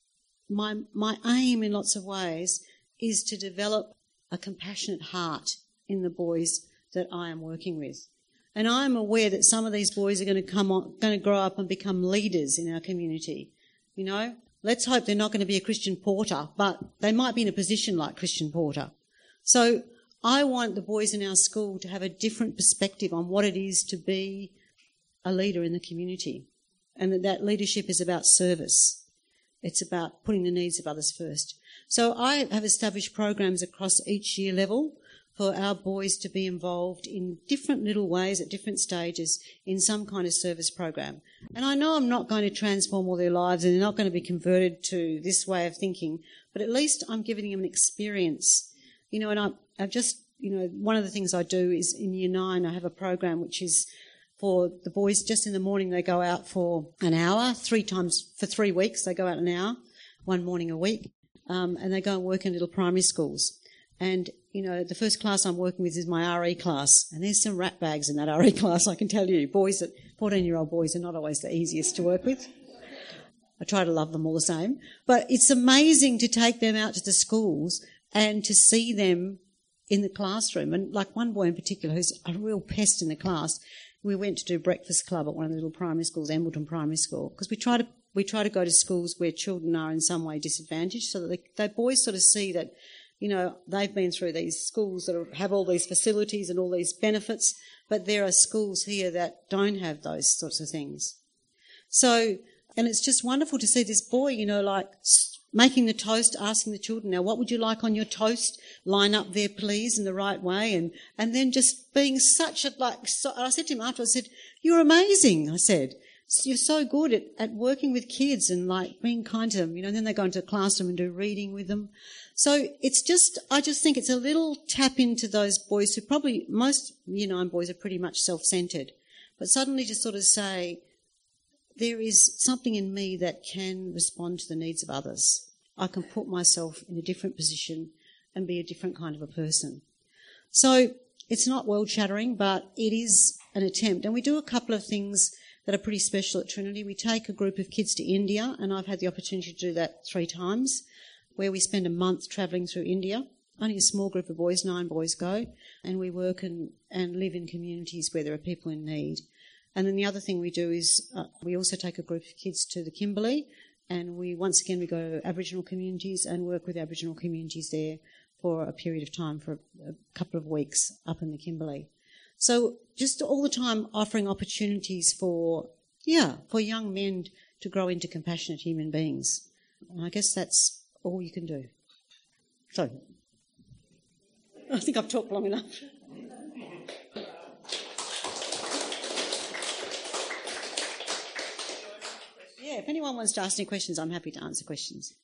my aim in lots of ways is to develop a compassionate heart in the boys that I am working with. And I am aware that some of these boys are going to grow up and become leaders in our community. Let's hope they're not going to be a Christian Porter, but they might be in a position like Christian Porter. So I want the boys in our school to have a different perspective on what it is to be a leader in the community, and that leadership is about service. It's about putting the needs of others first. So I have established programs across each year level for our boys to be involved in different little ways at different stages in some kind of service program. And I know I'm not going to transform all their lives and they're not going to be converted to this way of thinking, but at least I'm giving them an experience. And I've just, one of the things I do is in Year 9 I have a program which is for the boys. Just in the morning they go out for an hour, 3 times for 3 weeks. They go out an hour, one morning a week, and they go and work in little primary schools. And, the first class I'm working with is my RE class. And there's some rat bags in that RE class, I can tell you. 14-year-old boys are not always the easiest to work with. I try to love them all the same. But it's amazing to take them out to the schools and to see them in the classroom. And like one boy in particular who's a real pest in the class, we went to do breakfast club at one of the little primary schools, Embleton Primary School, because we try to go to schools where children are in some way disadvantaged, so that the boys sort of see that, they've been through these schools that have all these facilities and all these benefits, but there are schools here that don't have those sorts of things. So, and it's just wonderful to see this boy, like making the toast, asking the children, now what would you like on your toast? Line up there, please, in the right way. And then just being such I said to him after, I said, you're amazing, I said. You're so good at working with kids and being kind to them, and then they go into the classroom and do reading with them. So I just think it's a little tap into those boys who probably, most Year 9 boys are pretty much self-centred, but suddenly just sort of say, there is something in me that can respond to the needs of others. I can put myself in a different position and be a different kind of a person. So it's not world-shattering, but it is an attempt. And we do a couple of things that are pretty special at Trinity. We take a group of kids to India, and I've had the opportunity to do that 3 times, where we spend a month travelling through India. Only a small group of boys, 9 boys go, and we work and live in communities where there are people in need. And then the other thing we do is we also take a group of kids to the Kimberley, and we go to Aboriginal communities and work with Aboriginal communities there for a period of time, for a couple of weeks up in the Kimberley. So just all the time offering opportunities for young men to grow into compassionate human beings. And I guess that's all you can do. So I think I've talked long enough. Yeah, if anyone wants to ask any questions, I'm happy to answer questions.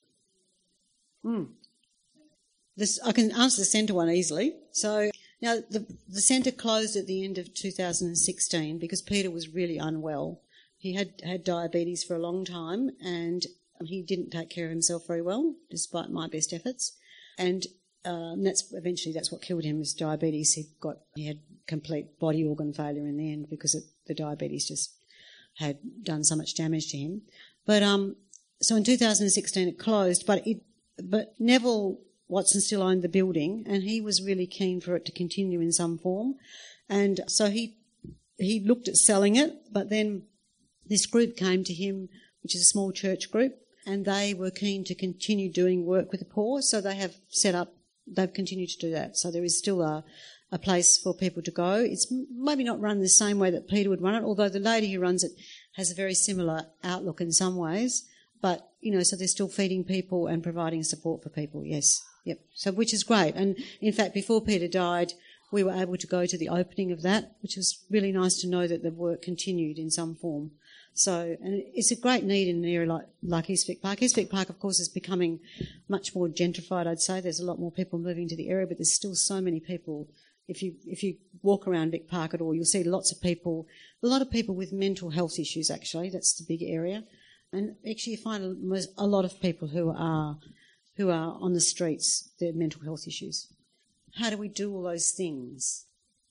I can answer the centre one easily. So now the centre closed at the end of 2016 because Peter was really unwell. He had diabetes for a long time and he didn't take care of himself very well, despite my best efforts. And that's what killed him, was diabetes. He had complete body organ failure in the end because the diabetes just had done so much damage to him. But so in 2016 it closed, but Neville Watson still owned the building, and he was really keen for it to continue in some form. And so he looked at selling it, but then this group came to him, which is a small church group, and they were keen to continue doing work with the poor, so they've continued to do that. So there is still a place for people to go. It's maybe not run the same way that Peter would run it, although the lady who runs it has a very similar outlook in some ways. But, so they're still feeding people and providing support for people, yes. Yep. So, which is great. And in fact, before Peter died, we were able to go to the opening of that, which was really nice to know that the work continued in some form. So, and it's a great need in an area like Eastvic Park. Eastvic Park, of course, is becoming much more gentrified, I'd say. There's a lot more people moving to the area, but there's still so many people. If you walk around Vic Park at all, you'll see a lot of people with mental health issues, actually. That's the big area. And actually you find a lot of people who are on the streets, their mental health issues. How do we do all those things?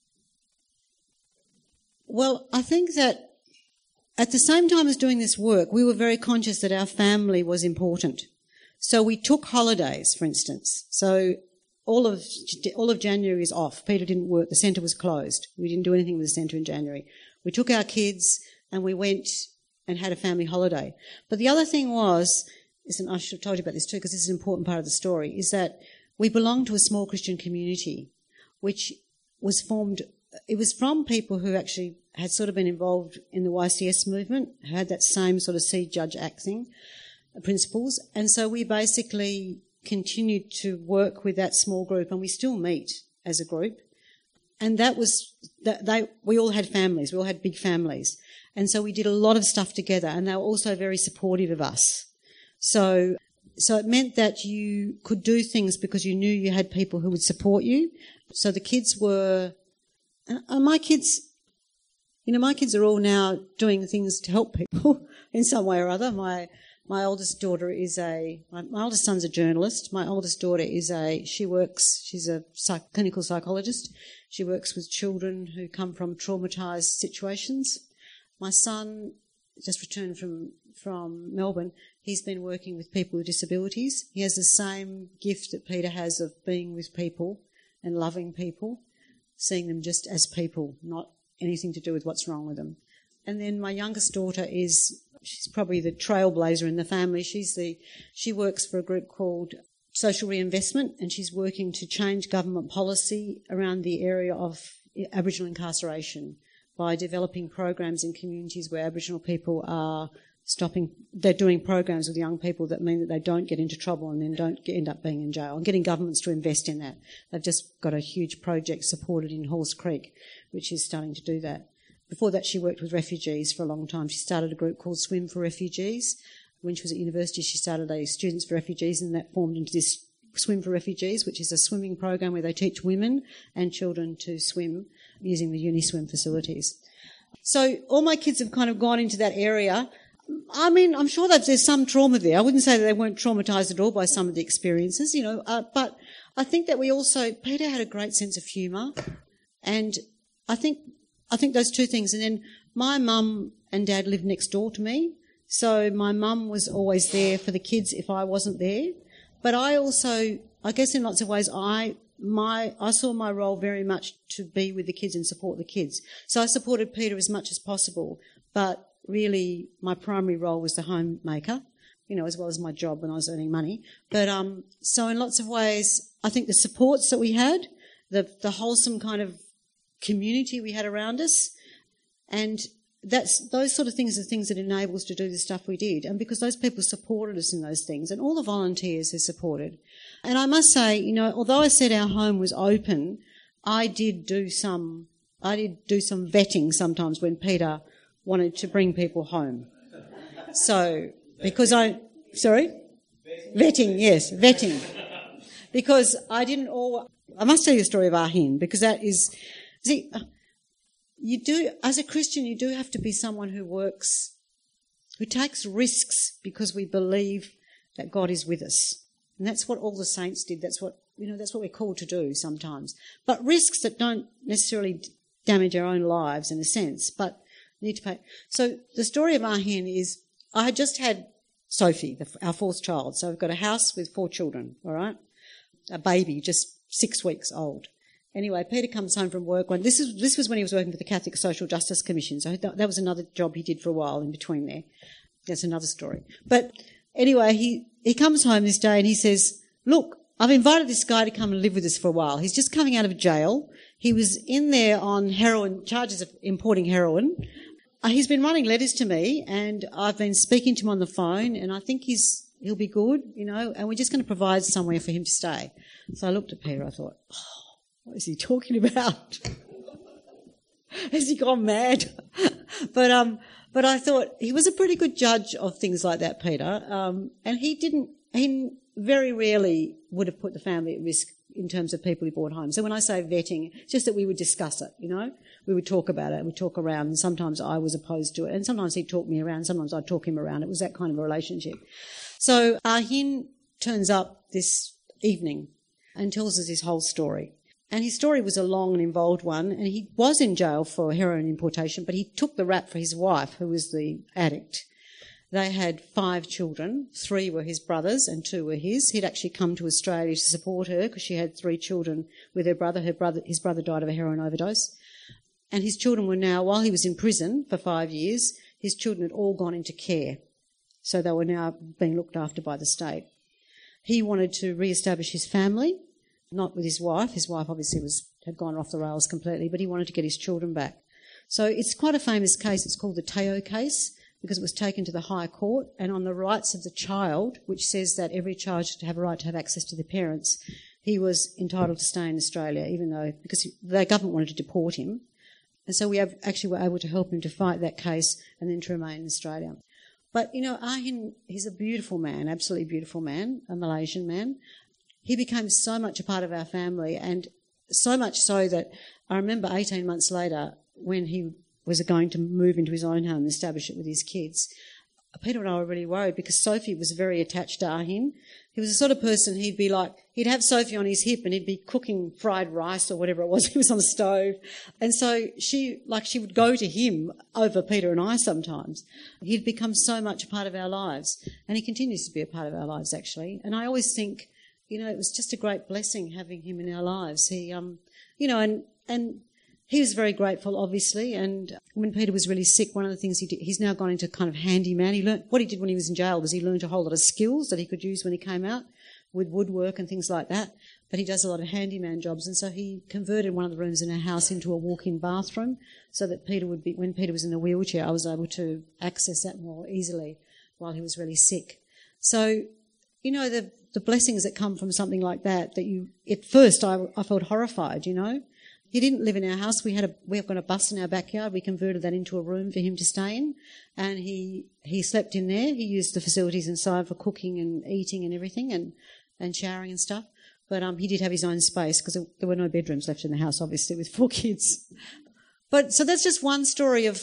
Well, I think that at the same time as doing this work, we were very conscious that our family was important. So we took holidays, for instance. So all of January is off. Peter didn't work. The centre was closed. We didn't do anything with the centre in January. We took our kids and we went and had a family holiday. But the other thing was, I should have told you about this too because this is an important part of the story, is that we belonged to a small Christian community which was formed. It was from people who actually had sort of been involved in the YCS movement, had that same sort of see, judge, act thing, principles. And so we basically continued to work with that small group, and we still meet as a group. And we all had families. We all had big families. And so we did a lot of stuff together, and they were also very supportive of us. So it meant that you could do things because you knew you had people who would support you. So the kids were, my kids are all now doing things to help people in some way or other. My oldest daughter my oldest son's a journalist. My oldest daughter she's a clinical psychologist. She works with children who come from traumatised situations. My son just returned from Melbourne. He's been working with people with disabilities. He has the same gift that Peter has of being with people and loving people, seeing them just as people, not anything to do with what's wrong with them. And then my youngest daughter she's probably the trailblazer in the family. She works for a group called Social Reinvestment, and she's working to change government policy around the area of Aboriginal incarceration by developing programs in communities where Aboriginal people they're doing programs with young people that mean that they don't get into trouble and then don't end up being in jail, and getting governments to invest in that. They've just got a huge project supported in Halls Creek, which is starting to do that. Before that, she worked with refugees for a long time. She started a group called Swim for Refugees. When she was at university, she started a Students for Refugees, and that formed into this Swim for Refugees, which is a swimming program where they teach women and children to swim using the UniSwim facilities. So all my kids have kind of gone into that area. I mean, I'm sure that there's some trauma there. I wouldn't say that they weren't traumatised at all by some of the experiences, but I think that Peter had a great sense of humour, and I think those two things. And then my mum and dad lived next door to me, so my mum was always there for the kids if I wasn't there. But I guess in lots of ways, I saw my role very much to be with the kids and support the kids. So I supported Peter as much as possible, but really my primary role was the homemaker, as well as my job when I was earning money. But so in lots of ways, I think the supports that we had, the wholesome kind of community we had around us, and those sort of things are things that enable us to do the stuff we did. And because those people supported us in those things, and all the volunteers who supported. And I must say, although I said our home was open, I did do some vetting sometimes when Peter wanted to bring people home. So, because vetting, yes, vetting. Because I must tell you the story of Ahin, because that is, as a Christian, you do have to be someone who takes risks because we believe that God is with us. And that's what all the saints did. That's what we're called to do sometimes. But risks that don't necessarily damage our own lives in a sense, but need to pay. So the story of Ahin is, I had just had Sophie, our fourth child. So we've got a house with 4 children, all right? A baby, just 6 weeks old. Anyway, Peter comes home from work. This was when he was working for the Catholic Social Justice Commission. So that was another job he did for a while in between there. That's another story. But anyway, he comes home this day and he says, look, I've invited this guy to come and live with us for a while. He's just coming out of jail. He was in there on heroin, charges of importing heroin. He's been writing letters to me and I've been speaking to him on the phone and I think he'll be good, and we're just going to provide somewhere for him to stay. So I looked at Peter, I thought, what is he talking about? Has he gone mad? But I thought he was a pretty good judge of things like that, Peter. And he very rarely would have put the family at risk in terms of people he brought home. So when I say vetting, it's just that we would discuss it, We would talk about it, we'd talk around, and sometimes I was opposed to it, and sometimes he'd talk me around, sometimes I'd talk him around. It was that kind of a relationship. So Ahin turns up this evening and tells us his whole story. And his story was a long and involved one, and he was in jail for heroin importation, but he took the rap for his wife, who was the addict. They had 5 children. 3 were his brothers and 2 were his. He'd actually come to Australia to support her because she had 3 children with her brother. His brother died of a heroin overdose. And his children were now, while he was in prison for 5 years, his children had all gone into care. So they were now being looked after by the state. He wanted to re-establish his family, not with his wife. His wife obviously had gone off the rails completely, but he wanted to get his children back. So it's quite a famous case. It's called the Teo case because it was taken to the High Court, and on the rights of the child, which says that every child should have a right to have access to their parents, he was entitled to stay in Australia, even though, because the government wanted to deport him. And so we actually were able to help him to fight that case and then to remain in Australia. But, Ahin, he's a beautiful man, absolutely beautiful man, a Malaysian man. He became so much a part of our family, and so much so that I remember 18 months later when he was going to move into his own home and establish it with his kids, Peter and I were really worried because Sophie was very attached to Ahin. He was the sort of person he'd have Sophie on his hip and he'd be cooking fried rice or whatever it was. He was on the stove. And so she would go to him over Peter and I sometimes. He'd become so much a part of our lives, and he continues to be a part of our lives actually. And I always think, it was just a great blessing having him in our lives. He, and he was very grateful, obviously. And when Peter was really sick, one of the things he did, he's now gone into kind of handyman. What he did when he was in jail was he learned a whole lot of skills that he could use when he came out with woodwork and things like that. But he does a lot of handyman jobs. And so he converted one of the rooms in our house into a walk-in bathroom so that when Peter was in a wheelchair, I was able to access that more easily while he was really sick. So, the blessings that come from something like that at first I felt horrified, He didn't live in our house. We've got a bus in our backyard. We converted that into a room for him to stay in, and he slept in there. He used the facilities inside for cooking and eating and everything, and showering and stuff. But he did have his own space because there were no bedrooms left in the house, obviously, with 4 kids. But so that's just one story of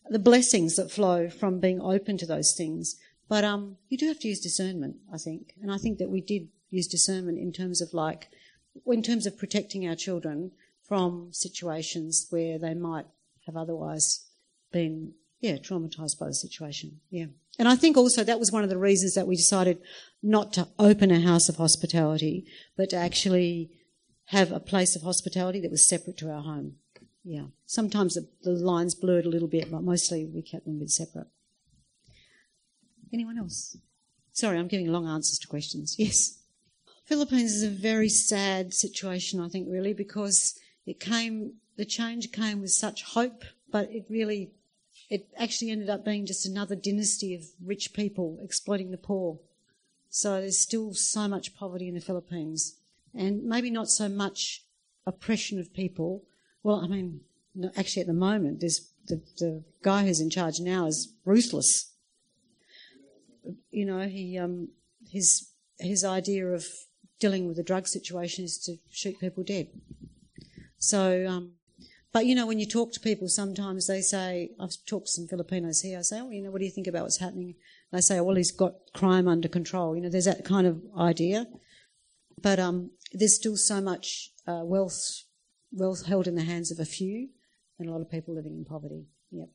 the blessings that flow from being open to those things. But you do have to use discernment, I think. And I think that we did use discernment in terms of protecting our children from situations where they might have otherwise been, traumatised by the situation. Yeah. And I think also that was one of the reasons that we decided not to open a house of hospitality, but to actually have a place of hospitality that was separate to our home. Yeah. Sometimes the lines blurred a little bit, but mostly we kept them a bit separate. Anyone else? Sorry, I'm giving long answers to questions. Yes. Philippines is a very sad situation, I think, really, because the change came with such hope, but it actually ended up being just another dynasty of rich people exploiting the poor. So there's still so much poverty in the Philippines, and maybe not so much oppression of people. Well, I mean, no, actually at the moment, there's the guy who's in charge now is ruthless. You know, his idea of dealing with the drug situation is to shoot people dead. So, but you know, when you talk to people, sometimes they say, I've talked to some Filipinos here, I say, oh, you know, what do you think about what's happening? They say, well, he's got crime under control. You know, there's that kind of idea. But there's still so much wealth held in the hands of a few, and a lot of people living in poverty. Yep.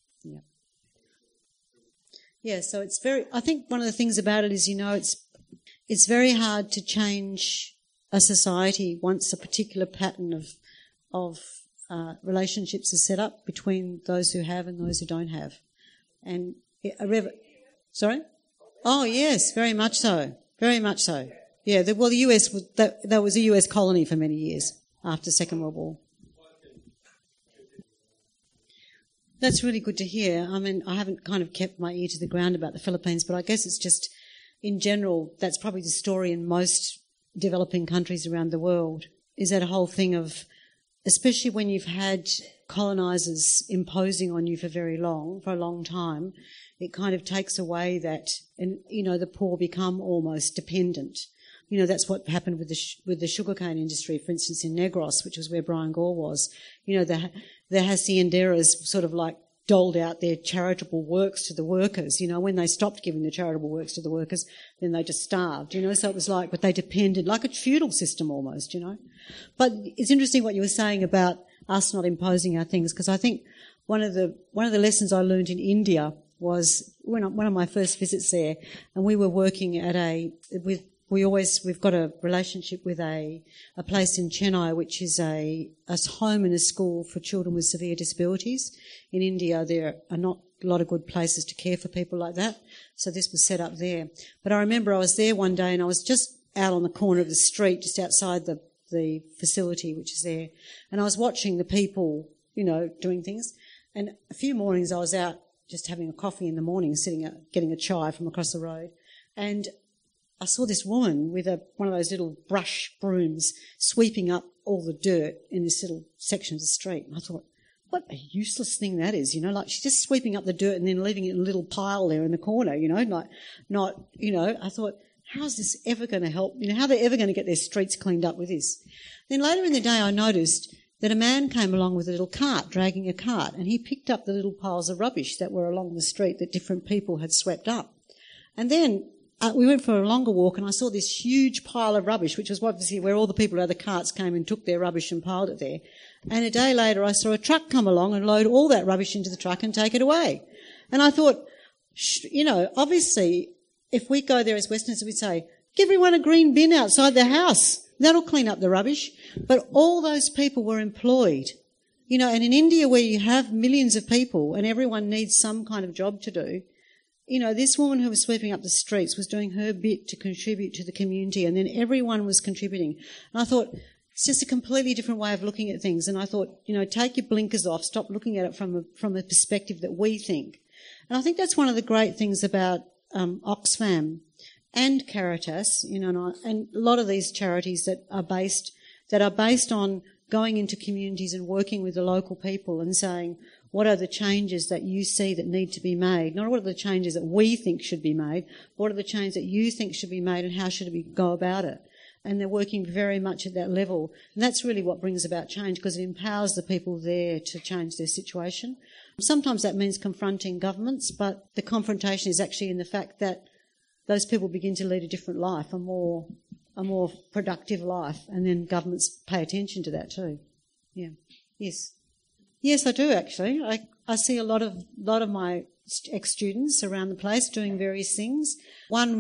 Yeah, so I think one of the things about it is, you know, it's very hard to change a society once a particular pattern of relationships is set up between those who have and those who don't have. And sorry? Oh, yes, very much so. Very much so. Yeah, the US that was a US colony for many years after the Second World War. That's really good to hear. I mean, I haven't kind of kept my ear to the ground about the Philippines, but I guess it's just, in general, that's probably the story in most developing countries around the world, is that whole thing of, especially when you've had colonisers imposing on you for a long time, it kind of takes away that, and, you know, the poor become almost dependent. You know, that's what happened with the sugarcane industry, for instance, in Negros, which was where Brian Gore was. You know, the hacienderas sort of like doled out their charitable works to the workers. You know, when they stopped giving the charitable works to the workers, then they just starved, you know. So it was like, but they depended, like a feudal system almost, you know. But it's interesting what you were saying about us not imposing our things, because I think one of the lessons I learned in India was one of my first visits there, and we were working at we've got a relationship with a place in Chennai, which is a home and a school for children with severe disabilities. In India, there are not a lot of good places to care for people like that, so this was set up there. But I remember I was there one day and I was just out on the corner of the street, just outside the facility which is there, and I was watching the people, you know, doing things. And a few mornings I was out just having a coffee in the morning, sitting out, getting a chai from across the road, and I saw this woman with one of those little brush brooms sweeping up all the dirt in this little section of the street. And I thought, what a useless thing that is, you know, like she's just sweeping up the dirt and then leaving it in a little pile there in the corner, you know, like not, you know, I thought, how's this ever going to help? You know, how are they ever going to get their streets cleaned up with this? Then later in the day I noticed that a man came along with a little cart, dragging a cart, and he picked up the little piles of rubbish that were along the street that different people had swept up. And then we went for a longer walk and I saw this huge pile of rubbish, which was obviously where all the people out of the carts came and took their rubbish and piled it there. And a day later I saw a truck come along and load all that rubbish into the truck and take it away. And I thought, you know, obviously if we go there as Westerners, we'd say, give everyone a green bin outside their house. That'll clean up the rubbish. But all those people were employed. You know, and in India where you have millions of people and everyone needs some kind of job to do, you know, this woman who was sweeping up the streets was doing her bit to contribute to the community, and then everyone was contributing. And I thought, it's just a completely different way of looking at things. And I thought, you know, take your blinkers off, stop looking at it from a perspective that we think. And I think that's one of the great things about Oxfam and Caritas, you know, and a lot of these charities that are based on going into communities and working with the local people and saying, what are the changes that you see that need to be made? Not what are the changes that we think should be made, but what are the changes that you think should be made and how should we go about it? And they're working very much at that level. And that's really what brings about change, because it empowers the people there to change their situation. Sometimes that means confronting governments, but the confrontation is actually in the fact that those people begin to lead a different life, a more productive life, and then governments pay attention to that too. Yeah. Yes, I do actually. I see a lot of my ex-students around the place doing various things. One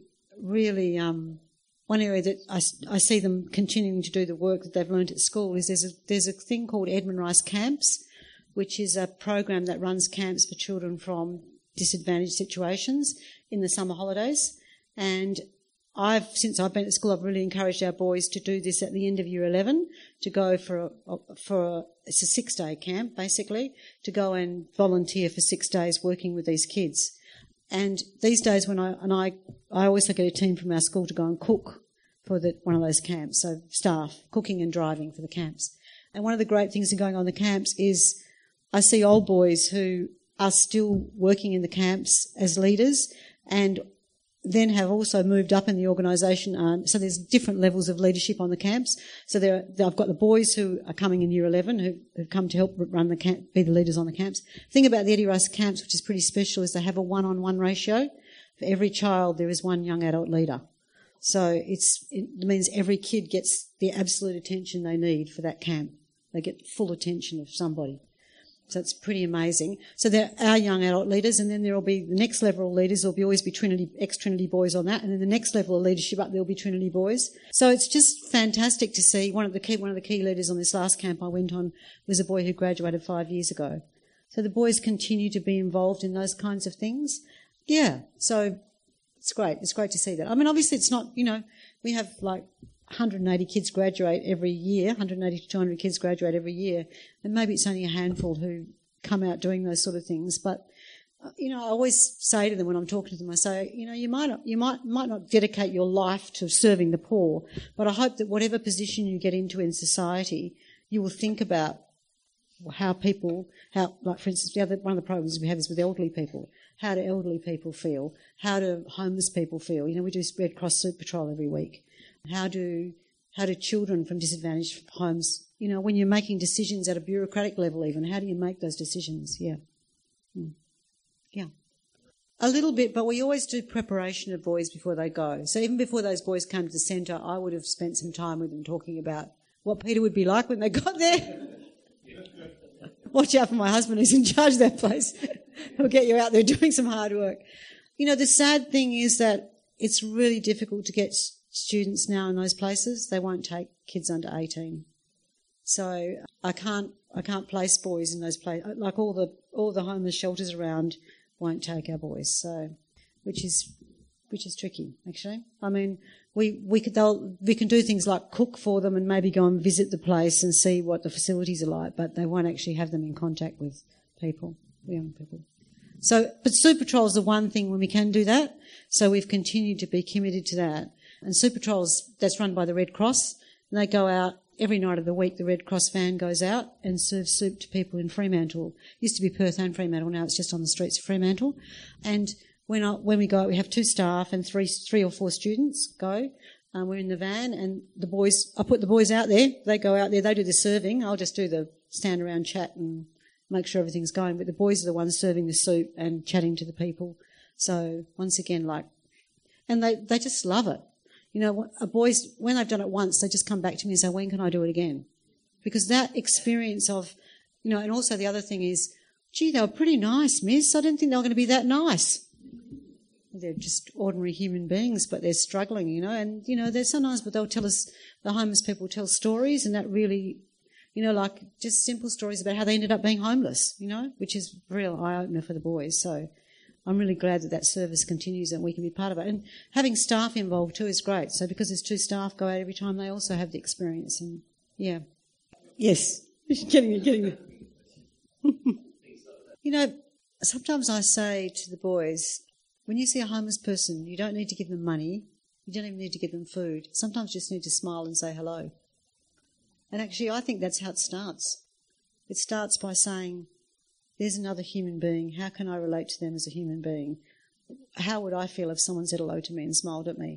one area that I see them continuing to do the work that they've learned at school is there's a thing called Edmund Rice Camps, which is a program that runs camps for children from disadvantaged situations in the summer holidays. And since I've been at school, I've really encouraged our boys to do this at the end of Year 11, to go it's a 6-day camp, basically, to go and volunteer for 6 days working with these kids. And these days I always get a team from our school to go and cook for one of those camps, so staff, cooking and driving for the camps. And one of the great things going on in the camps is I see old boys who are still working in the camps as leaders and then have also moved up in the organisation. So there's different levels of leadership on the camps. So I've got the boys who are coming in Year 11 who've come to help run the camp, be the leaders on the camps. The thing about the Eddie Rice camps, which is pretty special, is they have a 1-on-1 ratio. For every child, there is one young adult leader. So it means every kid gets the absolute attention they need for that camp. They get full attention of somebody. So it's pretty amazing. So there are young adult leaders, and then there will be the next level of leaders. There'll always be ex-Trinity boys on that, and then the next level of leadership up there'll be Trinity boys. So it's just fantastic to see. One of the key leaders on this last camp I went on was a boy who graduated 5 years ago. So the boys continue to be involved in those kinds of things. Yeah, so it's great. It's great to see that. I mean, obviously it's not, we have like 180 kids graduate every year, 180 to 200 kids graduate every year, and maybe it's only a handful who come out doing those sort of things. But I always say to them when I'm talking to them, I say, you might not dedicate your life to serving the poor, but I hope that whatever position you get into in society, you will think about how, for instance, one of the programs we have is with elderly people. How do elderly people feel? How do homeless people feel? We do Red Cross Soup Patrol every week. How do children from disadvantaged homes, when you're making decisions at a bureaucratic level even, how do you make those decisions? Yeah. Yeah. A little bit, but we always do preparation of boys before they go. So even before those boys came to the centre, I would have spent some time with them talking about what Peter would be like when they got there. Watch out for my husband who's in charge of that place. He'll get you out there doing some hard work. The sad thing is that it's really difficult to get students now in those places. They won't take kids under 18. So I can't place boys in those places. Like all the homeless shelters around won't take our boys. So, which is tricky, actually. I mean, we can do things like cook for them and maybe go and visit the place and see what the facilities are like, but they won't actually have them in contact with people, young people. So, but Soup Patrol is the one thing when we can do that. So we've continued to be committed to that. And Soup Patrol's, that's run by the Red Cross. And they go out every night of the week. The Red Cross van goes out and serves soup to people in Fremantle. It used to be Perth and Fremantle. Now it's just on the streets of Fremantle. And when we go out, we have 2 staff and three or 4 students go. We're in the van, and I put the boys out there. They go out there. They do the serving. I'll just do the stand around chat and make sure everything's going. But the boys are the ones serving the soup and chatting to the people. So once again, and they just love it. Boys, when they've done it once, they just come back to me and say, when can I do it again? Because that experience of, and also the other thing is, gee, they were pretty nice, miss. I didn't think they were going to be that nice. They're just ordinary human beings, but they're struggling, and, they're sometimes, but they'll tell us, the homeless people tell stories, and that really, like just simple stories about how they ended up being homeless, which is a real eye-opener for the boys. So I'm really glad that service continues and we can be part of it. And having staff involved too is great. So because there's 2 staff go out every time, they also have the experience. And yeah. Yes. Getting you. Sometimes I say to the boys, when you see a homeless person, you don't need to give them money. You don't even need to give them food. Sometimes you just need to smile and say hello. And actually, I think that's how it starts. It starts by saying, there's another human being. How can I relate to them as a human being? How would I feel if someone said hello to me and smiled at me?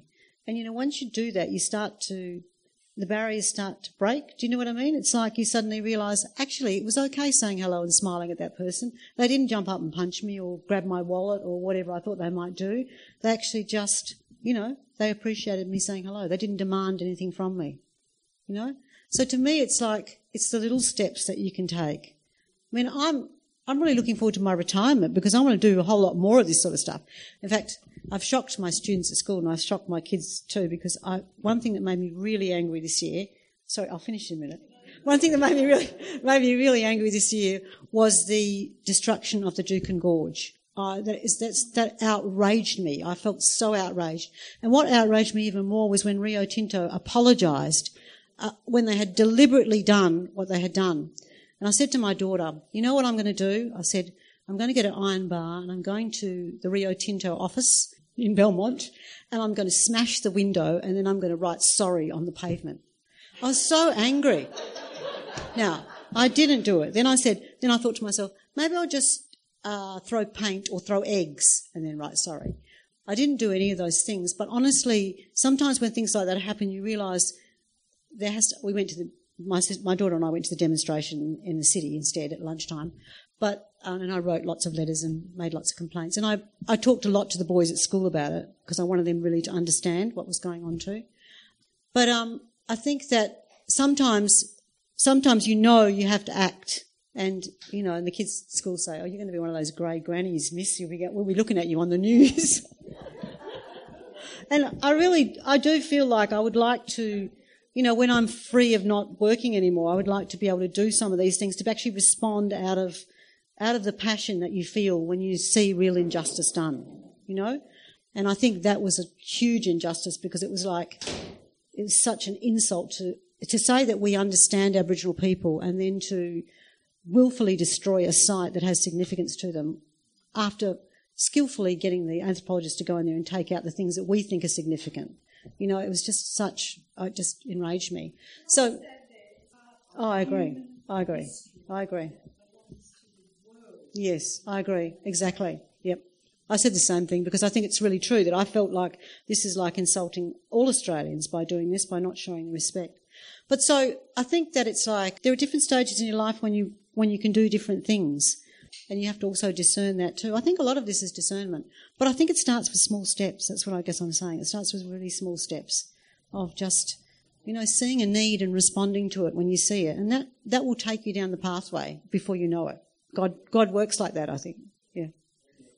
And, once you do that, the barriers start to break. Do you know what I mean? It's like you suddenly realise, actually, it was okay saying hello and smiling at that person. They didn't jump up and punch me or grab my wallet or whatever I thought they might do. They actually just, they appreciated me saying hello. They didn't demand anything from me, So to me, it's like, it's the little steps that you can take. I mean, I'm really looking forward to my retirement because I want to do a whole lot more of this sort of stuff. In fact, I've shocked my students at school and I've shocked my kids too because one thing that made me really angry this year, sorry, I'll finish in a minute. One thing that made me really angry this year was the destruction of the Juukan Gorge. That outraged me. I felt so outraged. And what outraged me even more was when Rio Tinto apologised when they had deliberately done what they had done. And I said to my daughter, you know what I'm going to do? I said, I'm going to get an iron bar and I'm going to the Rio Tinto office in Belmont and I'm going to smash the window and then I'm going to write sorry on the pavement. I was so angry. Now, I didn't do it. Then I thought to myself, maybe I'll just throw paint or throw eggs and then write sorry. I didn't do any of those things. But honestly, sometimes when things like that happen, you realise we went to my daughter and I went to the demonstration in the city instead at lunchtime. But and I wrote lots of letters and made lots of complaints. And I talked a lot to the boys at school about it because I wanted them really to understand what was going on too. But I think that sometimes you have to act. And, and the kids at school say, oh, you're going to be one of those grey grannies, miss. We'll be looking at you on the news. And I do feel like I would like to, when I'm free of not working anymore, I would like to be able to do some of these things, to actually respond out of the passion that you feel when you see real injustice done, And I think that was a huge injustice because it was such an insult to say that we understand Aboriginal people and then to willfully destroy a site that has significance to them after skillfully getting the anthropologists to go in there and take out the things that we think are significant. It was just it just enraged me. So, I agree. Yes, I agree. Exactly. Yep. I said the same thing because I think it's really true that I felt like this is like insulting all Australians by doing this, by not showing respect. But so I think that it's like there are different stages in your life when you can do different things. And you have to also discern that too. I think a lot of this is discernment. But I think it starts with small steps. That's what I guess I'm saying. It starts with really small steps of just, seeing a need and responding to it when you see it. And that will take you down the pathway before you know it. God works like that, I think. Yeah.